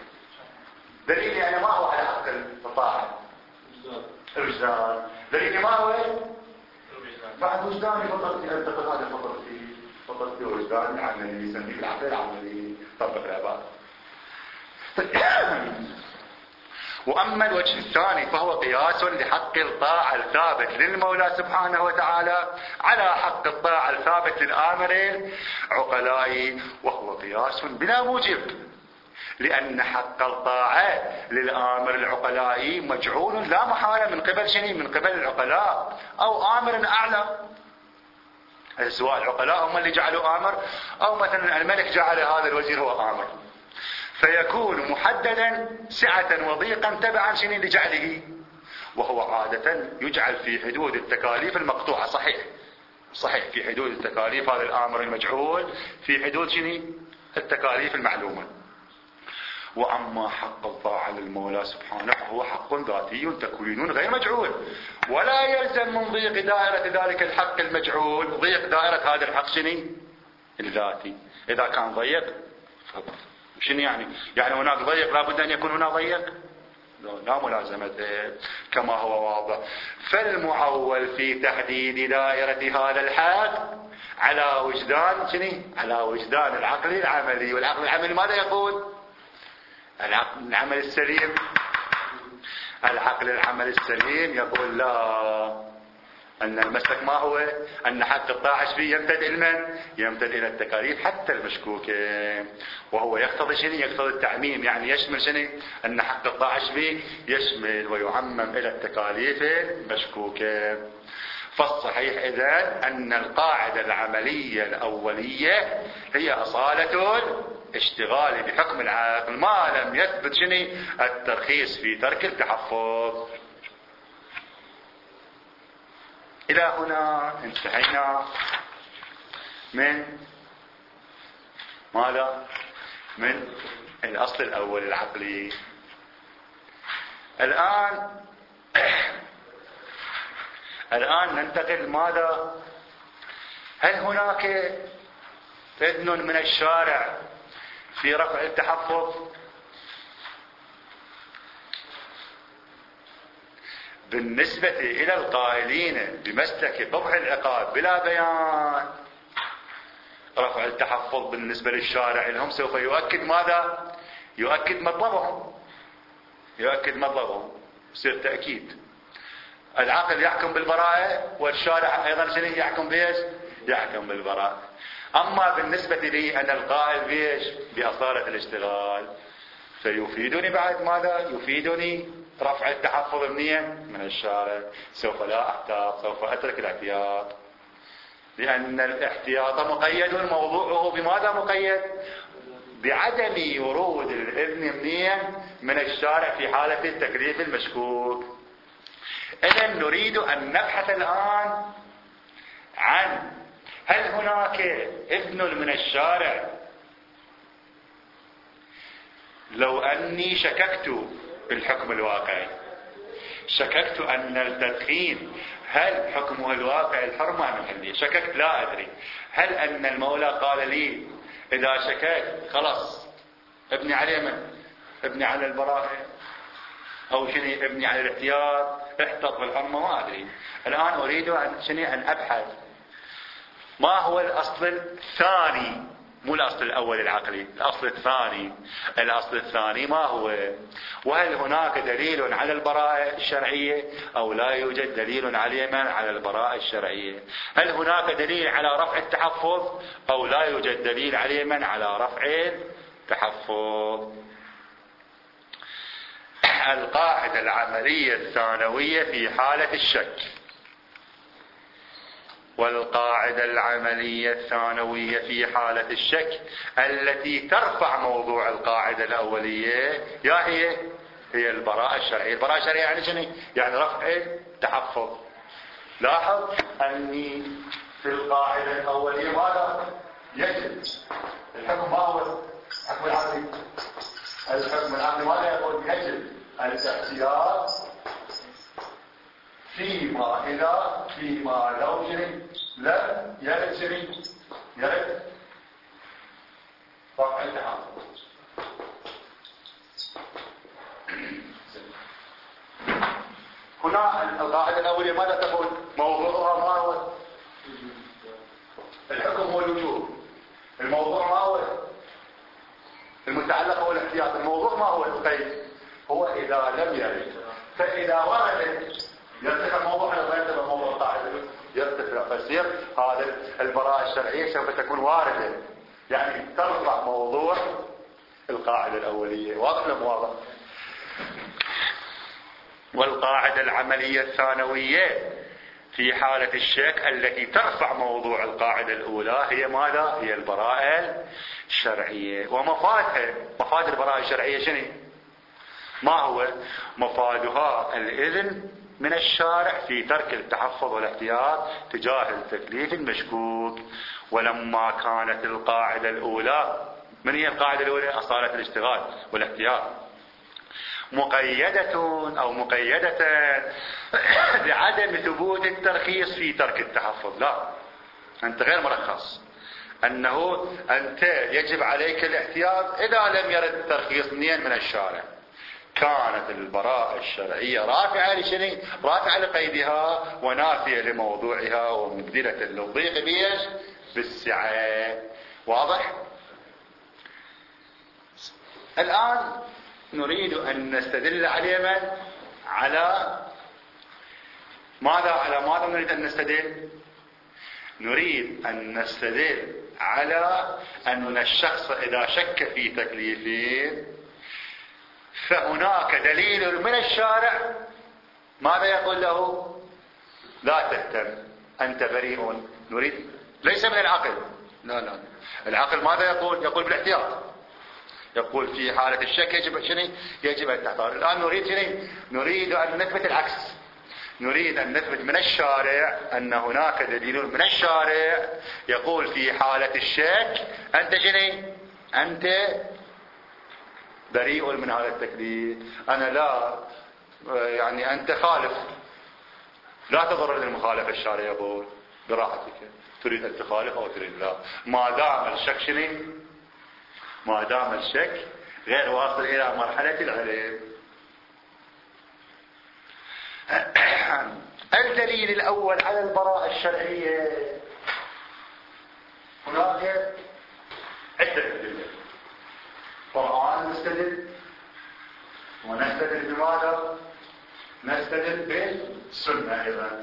S1: دليلي أنا ما هو على حق الطاعة؟ الوجدان. دليلي ما هو؟ بعد وجداني فطرتي أنتقد هذا فطرتي فطرتي وجداني عملي يسميه العقل العملي. طبق العبادة. وأما الوجه الثاني فهو قياس لحق الطاعة الثابت للمولى سبحانه وتعالى على حق الطاعة الثابت للآمر العقلاء، وهو قياس بلا موجب، لأن حق الطاعة للآمر العقلاء مجعول لا محالة من قبل شنو؟ من قبل العقلاء أو آمر أعلى، سواء العقلاء هم اللي جعلوا آمر أو مثلا الملك جعل هذا الوزير هو آمر، فيكون محددا سعة وضيقا تبعا شنو لجعله، وهو عادة يجعل في حدود التكاليف المقطوعة. صحيح صحيح في حدود التكاليف، هذا الآمر المجعول في حدود شنو؟ التكاليف المعلومة. وأما حق الطاعة للمولى سبحانه فهو حق ذاتي تكوين غير مجعول، ولا يلزم من ضيق دائرة ذلك الحق المجعول ضيق دائرة هذا الحق شنو؟ الذاتي. إذا كان ضيق شنو يعني؟ يعني هناك ضيق لابد أن يكون هناك ضيق؟ لا ملازمة كما هو واضح. فالمعول في تحديد دائرة هذا الحق على وجدان شنو؟ على وجدان العقل العملي، والعقل العملي ماذا يقول؟ العقل العمل السليم العقل العمل السليم يقول لا، أن المسلك ما هو؟ أن حق الطاعة فيه يمتد إلى من؟ يمتد إلى التكاليف حتى المشكوكة، وهو يقتضي شنو؟ يقتضي التعميم، يعني يشمل شنو؟ أن حق الطاعة فيه يشمل ويعمم إلى التكاليف المشكوكة. فالصحيح إذن أن القاعدة العملية الأولية هي أصالة اشتغال بحكم العقل ما لم يثبت شنو؟ الترخيص في ترك التحفظ. إلى هنا انتهينا من ماذا؟ من الأصل الأول العقلي. الآن الآن ننتقل ماذا؟ هل هناك إذن من الشارع في رفع التحفظ؟ بالنسبة إلى القائلين بمسلك قبح العقاب بلا بيان، رفع التحفظ بالنسبة للشارع لهم سوف يؤكد ماذا؟ يؤكد مطلبهم، يؤكد مطلبهم، يصير تأكيد. العقل يحكم بالبراءة والشارع أيضا شنو يحكم بيش؟ يحكم بالبراءة. أما بالنسبة لي أنا القائل بيش؟ بأصالة الاشتغال، فيفيدني بعد ماذا؟ يفيدني رفع التحفظ منين؟ من الشارع. سوف لا أحتاط، سوف أترك الاحتياط، لأن الاحتياط مقيد موضوعه بماذا مقيد؟ بعدم ورود الإذن منين؟ من الشارع في حالة التكليف المشكوك. إذن نريد أن نبحث الآن عن هل هناك إذن من الشارع لو أني شككت بالحكم الواقعي، شككت أن التدخين هل حكمه الواقع الحرمة أم الحلية؟ شككت لا أدري. هل أن المولى قال لي إذا شككت خلاص ابني عليه من؟ ابني على البراءة أو شنو ابني على الاحتياط احتط بالحرمة؟ ما أدري. الآن أريد أن شنو أن أبحث ما هو الأصل الثاني، مو الأصل الأول العقلي، الأصل الثاني. الأصل الثاني ما هو؟ وهل هناك دليل على البراءة الشرعية أو لا يوجد دليل على من؟ على البراءة الشرعية. هل هناك دليل على رفع التحفظ أو لا يوجد دليل على من؟ على رفع التحفظ. القاعدة العملية الثانوية في حالة الشك. والقاعدة العملية الثانوية في حالة الشك التي ترفع موضوع القاعدة الأولية يا هي هي البراءة الشرعية. البراءة الشرعية يعني شنو؟ يعني رفع التحفظ. لاحظ أني في القاعدة الأولية ماذا؟ يجب الحكم ما هو الحكم العقلي؟ الحكم العقلي ماذا يقول؟ يجب الاحتياط فيما إذا فيما لو شنو لم يرد شنو يرد رفع التحفظ. هنا القاعدة الأولية ماذا تقول؟ موضوعها ما هو؟ الحكم هو الوجوب. الموضوع ما هو؟
S2: المتعلق هو الاحتياط، الموضوع ما هو القيد، هو إذا لم يرد. فإذا ورد يرتفع موضوع يرتفع موضوع القاعدة يرتفع، فيصير هذا البراءة الشرعية سوف تكون واردة، يعني ترفع موضوع القاعدة الأولية. واضح ولا مو واضح؟ والقاعدة العملية الثانوية في حالة الشك التي ترفع موضوع القاعدة الأولى هي ماذا؟ هي البراءة الشرعية. ومفادها، مفاد البراءة الشرعية شنو؟ ما هو مفادها؟ الإذن من الشارع في ترك التحفظ والاحتياط تجاه التكليف المشكوك. ولما كانت القاعدة الأولى، من هي القاعدة الأولى؟ أصالة الاشتغال والاحتياط، مقيدة أو مقيدة بعدم ثبوت الترخيص في ترك التحفظ. لا، أنت غير مرخص، أنه أنت يجب عليك الاحتياط إذا لم يرد الترخيص منين؟ من الشارع. كانت البراءة الشرعية رافعة لشنو؟ رافعة لقيدها ونافية لموضوعها ومبدلة للضيق بيش؟ بالسعة. واضح؟ الآن نريد أن نستدل على من؟ على ماذا؟ على ماذا نريد أن نستدل؟ نريد أن نستدل على أن الشخص إذا شك في تكليفه فهناك دليل من الشارع ماذا يقول له؟ لا تهتم، أنت بريء. نريد ليس من العقل، لا لا، العقل ماذا يقول؟ يقول بالاحتياط، يقول في حالة الشك يجب شنو؟ يجب أن تحتاط. الآن نريد شنو؟ نريد أن نثبت العكس، نريد أن نثبت من الشارع أن هناك دليل من الشارع يقول في حالة الشك أنت شنو؟ أنت بريء من هذا التكليف، أنا لا، يعني أنت خالف، لا تضرر المخالفة. الشارع يقول براحتك، تريد أن تخالف أو تريد لا، ما دام الشك شنو؟ ما دام الشك غير واصل إلى مرحلة العلم. الدليل الأول على البراءة الشرعية، هناك عدة أدلة. القرآن نستدل، ونستدل بماذا؟ نستدل بالسنة أيضا.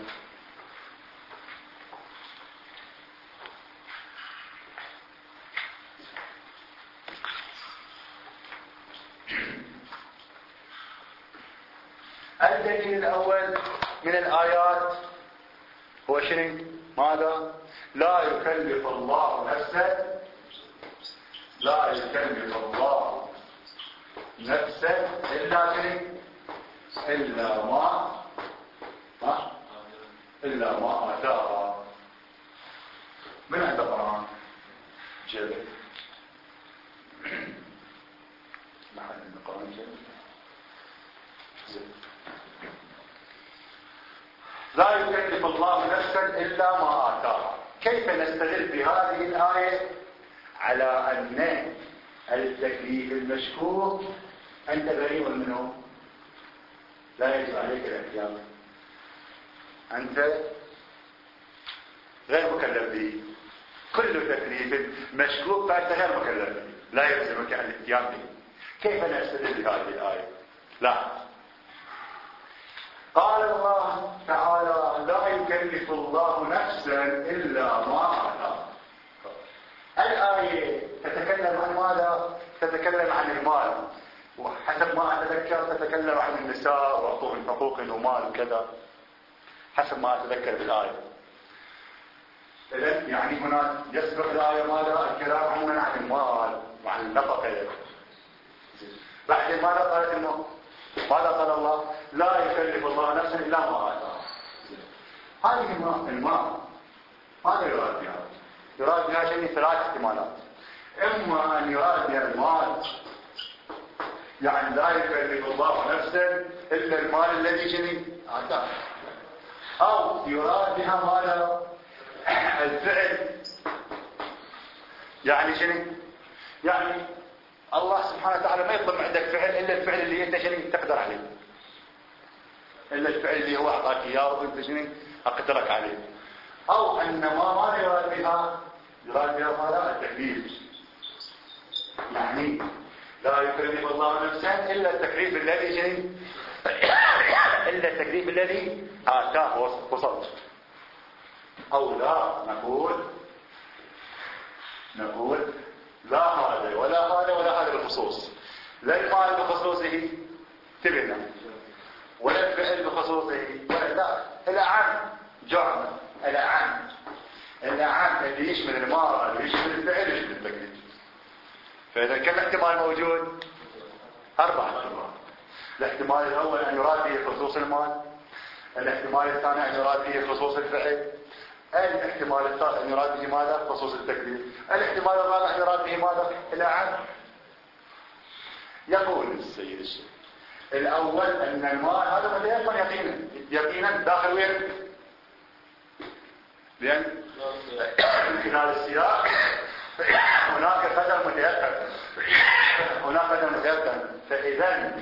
S2: الدليل الأول من الآيات هو شنو؟ ماذا؟ لا يكلف الله نفسا، لا يكلف الله نفسا إلا شنو؟ إلا ما ها؟ إلا ما آتاها. من عند القرآن؟ جبل محل القرآن جبل. لا يكلف الله نفسا إلا ما آتاها. كيف نستدل بهذه الآية على أن التكليف المشكوك أنت بريء منه، لا يجب عليك الاحتياط، أنت غير مكلف به، كل تكليف مشكوك فأنت غير مكلف به، لا يلزمك الاحتياط به. كيف نستدل بهذه الآية؟ لا، قال الله تعالى لا يكلف الله نفسا إلا ما آتاها. الآية تتكلم عن ماذا؟ تتكلم عن المال، وحسب ما أتذكر تتكلم عن النساء وعطوهن حقوقهن ومال وكذا، حسب ما أتذكر بالآية. إذن يعني هنا يسبق الآية ماذا؟ الكلام عن من؟ عن المال وعن النفقة. بعدين ماذا قالت المال؟ ماذا قال الله؟ لا يكلف الله نفسا إلا ما آتاها. هذه المال ماذا يراد بها؟ يراد بها شيء ثلاث احتمالات. إما أن يراد بها المال، يعني لا يكلف الله نفسا إلا المال الذي شنو آتاه، أو يراد بها ماذا؟ الفعل، يعني شنو؟ يعني الله سبحانه وتعالى ما يطلب عندك فعل إلا الفعل اللي أنت شنو تقدر عليه، إلا الفعل اللي هو أعطاك إياه وأنت شنو أقدرك عليه. أو أن ما ما يراد بها، يراد بها ماذا؟ التكليف، يعني لا يكلف الله نفسا إلا التكليف الذي شيء إلا التكليف الذي آتاه وصلت. أو لا نقول نقول لا هذا ولا هذا ولا هذا بالخصوص، لا المال بخصوصه تبنا ولا الفعل بخصوصه ولا لا الأعم جعل الأعم الأعم اللي يشمل المال اللي يشمل الفعل يشمل التكليف. فإذا كم احتمال موجود؟ أربع احتمال. الاحتمال الأول أن يراد به خصوص المال، الاحتمال الثاني أن يراد به خصوص الفعل، الاحتمال الثالث أن يراد به ماذا؟ خصوص التكليف، الاحتمال الرابع أن يراد به ماذا؟ الأعم. يقول السيد الشيخ الأول أن المال هذا متيقن يقينا يقينا داخل وين؟ لأن من خلال السياق هناك قدر متيقن هناك قدر متيقن. فإذا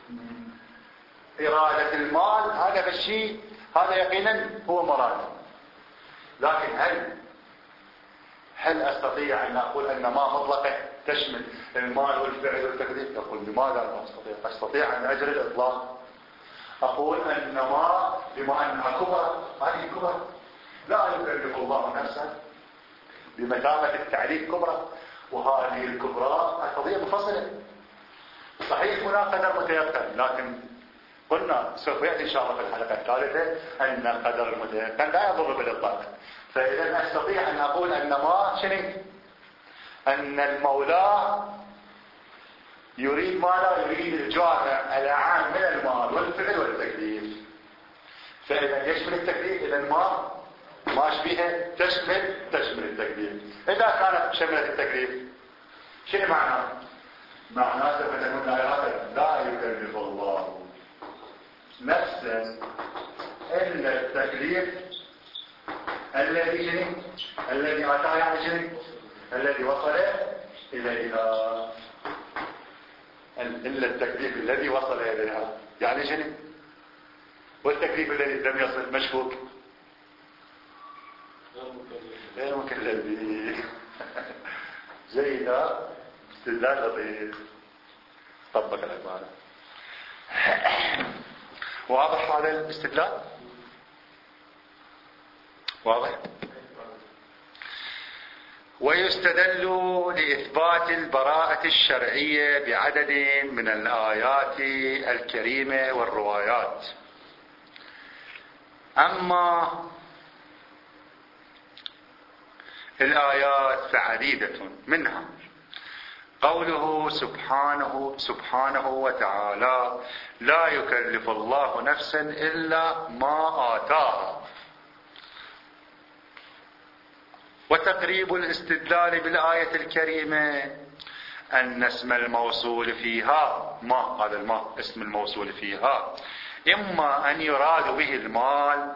S2: إرادة المال هذا بالشيء هذا يقينا هو مراد. لكن هل هل أستطيع أن أقول أن ما مطلقة تشمل المال والفعل والتكليف؟ يقول لماذا لا أستطيع؟ أستطيع أن أجري الإطلاق أقول أن ما بما أنها كبرى هذه كبرى لا يكلف الله نفسا بمثابة التعريف كبرى، وهذه الكبرى قضية منفصلة. صحيح هناك قدر متيقن، لكن قلنا سوف يأتي إن شاء الله في الحلقة الثالثة أن القدر المتيقن لا يضر بالإطلاق. فإذا أستطيع أن أقول أن ما شنو؟ أن المولى يريد ما لا يريد الجامع الأعام من المال والفعل والتكليف. فإذا يشمل التكليف إذا ما ما شبيها تشمل تشمل التكليف. إذا كانت شملت التكليف شنو معناه؟ معناه سوف تكون آيات لا يكلف الله نفسا إلا التكليف الذي شنو؟ الذي آتاه يعني شنو؟ الذي وصل إليها. إلا التكليف الذي وصل إليها يعني شنو؟ والتكليف الذي لم يصل مشكوك غير مكلف به. جيدة استدلال لطيف طبق العبارة. واضح هذا الاستدلال؟ واضح؟ ويستدل لإثبات البراءة الشرعية بعدد من الآيات الكريمة والروايات. أما الآيات فعديدة، منها قوله سبحانه سبحانه وتعالى لا يكلف الله نفسا إلا ما آتاها، وتقريب الاستدلال بالآية الكريمة أن اسم الموصول فيها ما هذا الماء اسم الموصول فيها إما أن يراد به المال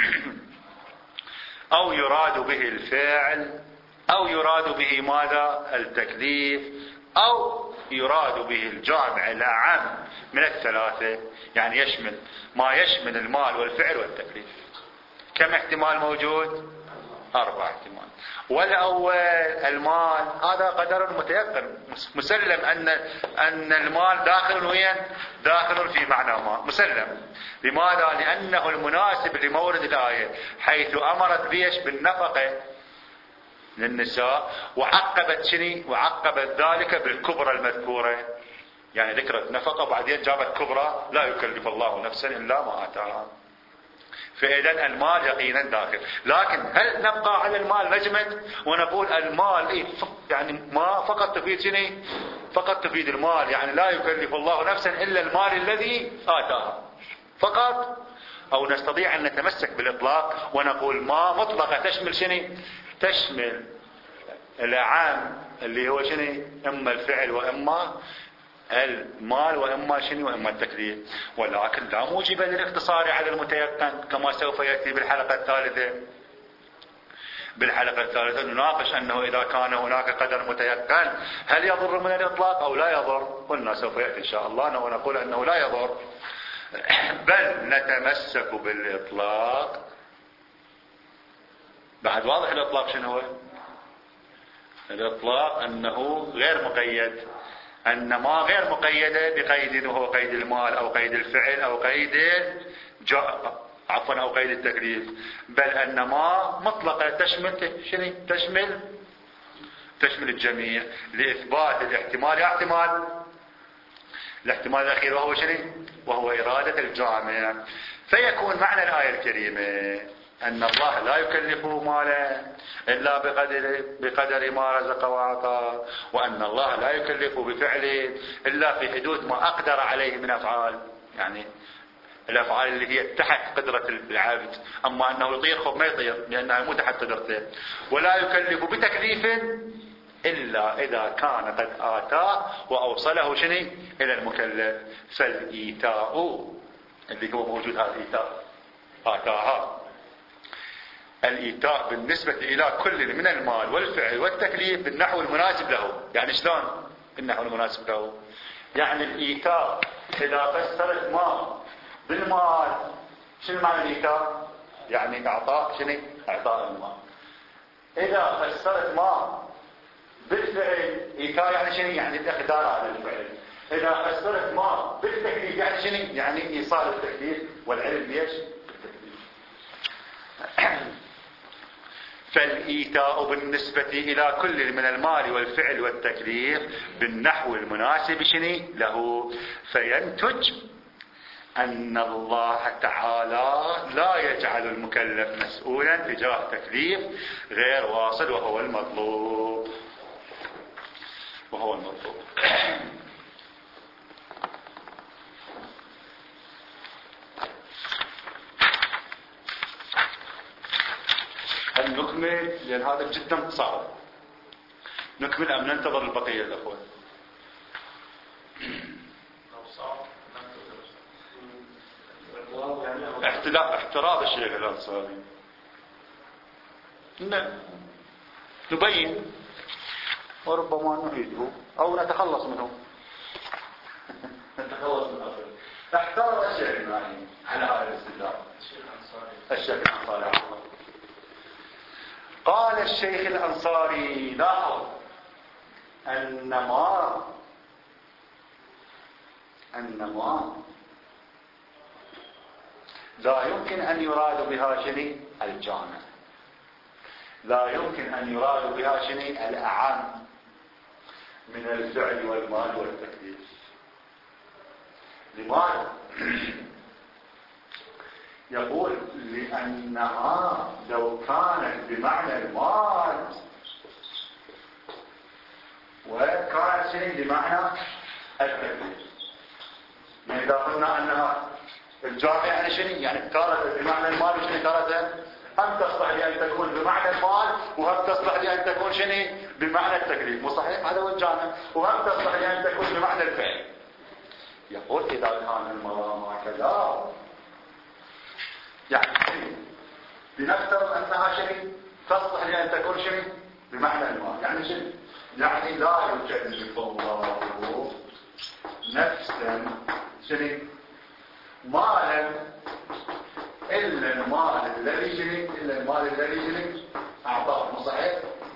S2: أو يراد به الفعل أو يراد به ماذا؟ التكليف، أو يراد به الجامع الأعم من الثلاثة، يعني يشمل ما يشمل المال والفعل والتكليف. كم احتمال موجود؟ أربع احتمال. والأول المال هذا قدر متيقن مسلم أن أن المال داخل وين؟ داخل في معنى ما مسلم. لماذا؟ لأنه المناسب لمورد الآية، حيث أمرت بيش بالنفقة للنساء وعقبت شني؟ وعقبت ذلك بالكبرى المذكورة، يعني ذكرت نفقة وبعدين جابت كبرى لا يكلف الله نفسا إلا ما آتاها. فإذا المال يقينا داخل. لكن هل نبقى على المال نجمد ونقول المال إيه يعني ما فقط تفيد شنو؟ فقط تفيد المال، يعني لا يكلف الله نفسا إلا المال الذي آتاها فقط؟ أو نستطيع أن نتمسك بالإطلاق ونقول ما مطلقة تشمل شنو؟ تشمل الأعام اللي هو شنو؟ إما الفعل وإما المال وإما شنو؟ وإما التكليف. ولكن لا موجب للاقتصار على المتيقن كما سوف يأتي بالحلقة الثالثة. بالحلقة الثالثة نناقش أنه إذا كان هناك قدر متيقن هل يضر من الإطلاق أو لا يضر؟ قلنا سوف يأتي إن شاء الله ونقول أنه لا يضر، بل نتمسك بالإطلاق. بعد واضح الإطلاق شنو هو؟ الإطلاق أنه غير مقيد، أن ما غير مقيدة بقيد وهو قيد المال أو قيد الفعل أو قيد عفوا أو قيد التكليف، بل أن ما مطلقة تشمل شنو؟ تشمل تشمل الجميع لإثبات الاحتمال احتمال الاحتمال الأخير وهو شنو؟ وهو إرادة الجامع. فيكون معنى الآية الكريمة أن الله لا يكلف مالا إلا بقدر, بقدر ما رزق وأعطى، وأن الله لا يكلف بفعل إلا في حدود ما أقدر عليه من أفعال، يعني الأفعال اللي هي تحت قدرة العبد، أما أنه يطير خب ما يطير لأنها مو تحت قدرته. ولا يكلف بتكليف إلا إذا كان قد آتاه وأوصله شنو إلى المكلف. فالإيتاء اللي هو موجود هذا الإيتاء آتاها، الإيتاء بالنسبة إلى كل من المال والفعل والتكليف بالنحو المناسب له. يعني شلون بالنحو المناسب له؟ يعني الإيتاء إذا فسرت ما بالمال، شنو معنى الإيتاء؟ يعني إعطاء شنو؟ إعطاء المال. إذا فسرت ما بالفعل، إيتاء يعني شنو؟ يعني الإقدار على الفعل. إذا فسرت ما بالتكليف يعني شنو؟ يعني إيصال التكليف والعلم ليش؟ بالتكليف. فالإيتاء بالنسبة إلى كل من المال والفعل والتكليف بالنحو المناسب شنو له. فينتج أن الله تعالى لا يجعل المكلف مسؤولا تجاه تكليف غير واصل وهو المطلوب وهو المطلوب. نكمل لأن هذا جدا صعب. نكمل أم ننتظر البقية الأخوة؟ احتلاء احتراض الشيخ الأنصاري نبين وربما نعيده أو نتخلص منه. نتخلص من الأخر. احترض الشيخ المعني على هذا الاستدلال. الشيخ الأنصاري قال الشيخ الأنصاري لاحظ أن ما أن ما لا يمكن أن يراد بها شنو الجامع، لا يمكن أن يراد بها شنو الأعم من الفعل والمال والتكليف. لماذا؟ يقول لأنها لو كانت بمعنى المال وكانت شيء بمعنى التكليف، يعني إذا قلنا أنها الجامع يعني شنو؟ يعني كانت بمعنى المال وشنو كانت؟ هم تصلح لأن تكون بمعنى المال وهم تصلح لأن تكون شنو؟ بمعنى التكليف. مو صحيح؟ هذا هو الجامع. وهم تصلح لأن تكون بمعنى الفعل. يقول إذا كان المرام هكذا يعني لنفترض أنها شيء تصلح لأن تكون شيء بمعنى المال. يعني شيء يعني لا يكلف الله نفسا شيء مالا إلا المال الذي شيء إلا المال الذي شيء أعطاه. مو صحيح؟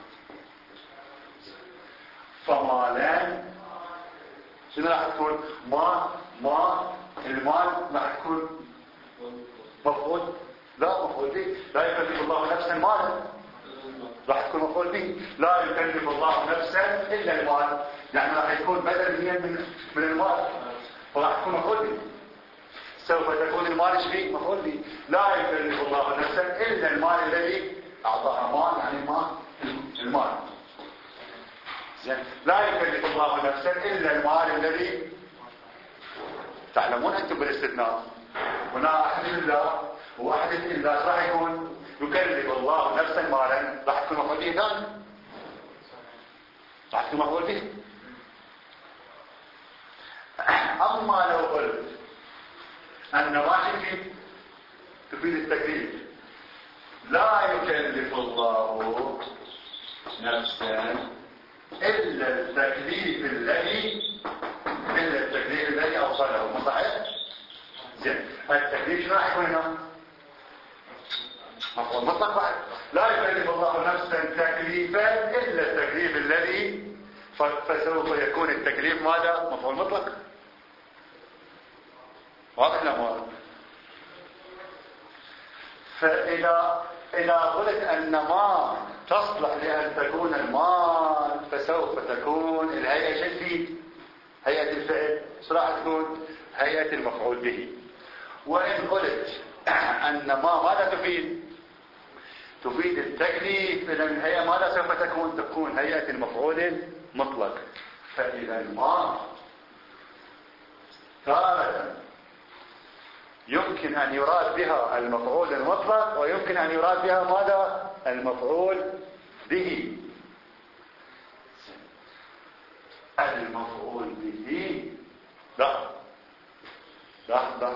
S2: فمالان شنو راح تكون؟ ما ما المال راح تكون مفعول؟ لا مفعول به. لا يكلف الله نفسا مالا، راح تكون مفعول به. لا يكلف الله نفسا الا المال، يعني راح يكون بدل من من المال وراح تكون مفعول به. سوف تكون المال شيء مفعول به. لا يكلف الله نفسا الا المال الذي اعطاها. مال يعني المال المال زين. لا يكلف الله نفسا الا المال الذي تعلمون انتم بالاستثناء هنا احد الله واحد الله راح يكون يكلف الله نفسا مالا راح تكون مفعول به ثاني، راح تكون مفعول به. اما لو قلت ان ما تفيد تفيد التكليف، لا يكلف الله نفسا الا التكليف الذي الا التكليف الذي اوصله. مو صحيح؟ زين. التكليف شنو راح يكون هنا؟ مفعول مطلق بعد. لا يكلف الله نفسا تكليفا الا التكليف الذي فسوف يكون التكليف ماذا؟ مفعول مطلق. واضح لا واضح؟ فإذا إذا قلت أن ما تصلح لأن تكون المال فسوف تكون الهيئة شو تفيد؟ هيئة الفعل ايش راح تكون؟ هيئة المفعول به. وإن قلت أن ما ماذا تفيد؟ تفيد التكليف، إذا الهيئة ماذا سوف تكون؟ تكون هيئة المفعول المطلق. فإذا ما تارة يمكن أن يراد بها المفعول المطلق ويمكن أن يراد بها ماذا؟ المفعول به. المفعول به لا لا لا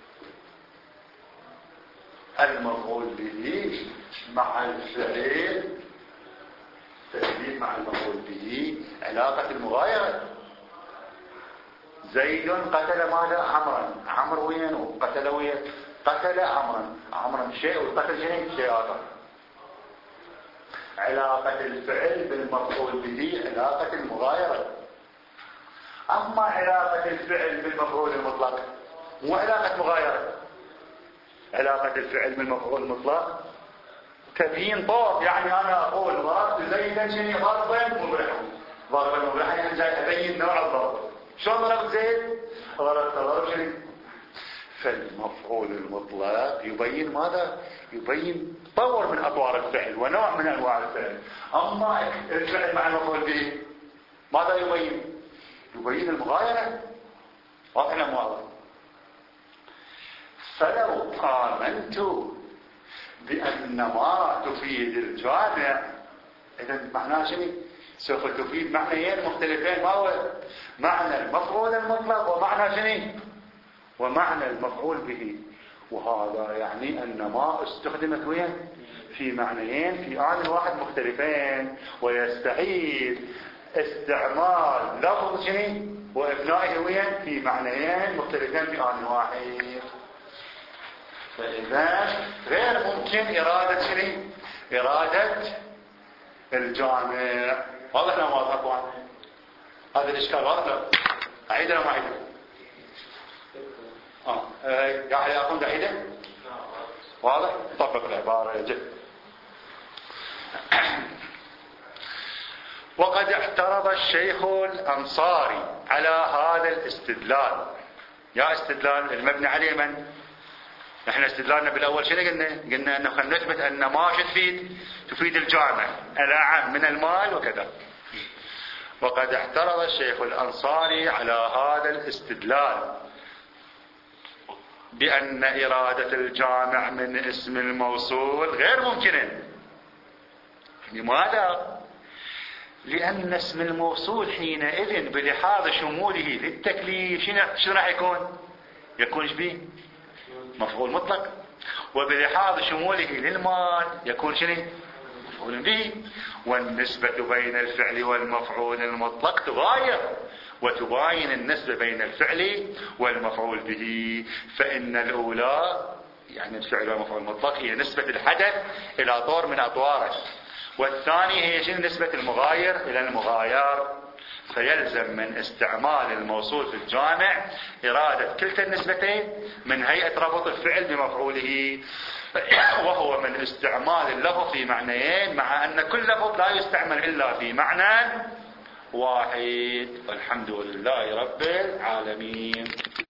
S2: المفعول به مع الفعل تشبيه مع المفعول به علاقة المغايرة. زيد قتل ماذا؟ عمرا. عمر وين؟ وقتل وين؟ قتل عمرا. عمرا شيء والقتل شيء شيء آخر. علاقة الفعل بالمفعول به علاقة المغايرة. أما علاقة الفعل بالمفعول المطلق مو علاقة مغايرة. علاقة الفعل بالمفعول المطلق تبيين طور، يعني أنا أقول ضربت زيدا شيء ضربا مبرحا. ضربا مبرحا يعني جاي أبين نوع الضرب. شلون ضربت زيد؟ ضربت ضرب شيء. فالمفعول المطلق يبين ماذا؟ يبين طور من أطوار الفعل ونوع من أنواع الفعل. أما الفعل مع المفعول به ماذا يبين؟ يبين المغايرة. واضح ولا مو واضح؟ فلو آمنت بأن ما تفيد الجامع إذا معناه شنو؟ سوف تفيد معنيين مختلفين. ما هو؟ معنى المفعول المطلق ومعنى شنو؟ ومعنى المفعول به. وهذا يعني أن ما استخدمت وين؟ في معنيين في آن واحد مختلفين، ويستحيل استعمال لفظ شنو وابنائه وين؟ في معنيين مختلفين في آن واحد. فإذا غير ممكن إرادة شنو؟ إرادة الجامع. واضح ولا واضح اخوان؟ هذا الإشكال واضح لا؟ أعيد ولا ما أعيد؟ اه قاعد ياخذ أعيده؟ واضح؟ طبق العبارة جد. وقد اعترض الشيخ الأنصاري على هذا الاستدلال. يا استدلال المبني عليه من؟ نحن استدلالنا بالأول شنو قلنا؟ قلنا أنه خلينا نثبت أن ما شو تفيد؟ تفيد الجامع الأعم من المال وكذا. وقد اعترض الشيخ الأنصاري على هذا الاستدلال بأن إرادة الجامع من اسم الموصول غير ممكنة. لماذا؟ لأن اسم الموصول حينئذ بلحاظ شموله للتكليف شنو راح يكون؟ يكون شبيه؟ مفعول مطلق. وبلحاظ شموله للمال يكون شنو؟ مفعول به. والنسبة بين الفعل والمفعول المطلق تغاير وتباين النسبة بين الفعل والمفعول به. فإن الأولى يعني الفعل والمفعول المطلق هي نسبة الحدث إلى طور من أطواره، والثانية هي شنو؟ نسبة المغاير إلى المغاير. فيلزم من استعمال الموصول في الجامع إرادة كلتا النسبتين من هيئة ربط الفعل بمفعوله، وهو من استعمال اللفظ في معنيين، مع أن كل لفظ لا يستعمل إلا في معنى واحد. والحمد لله رب العالمين.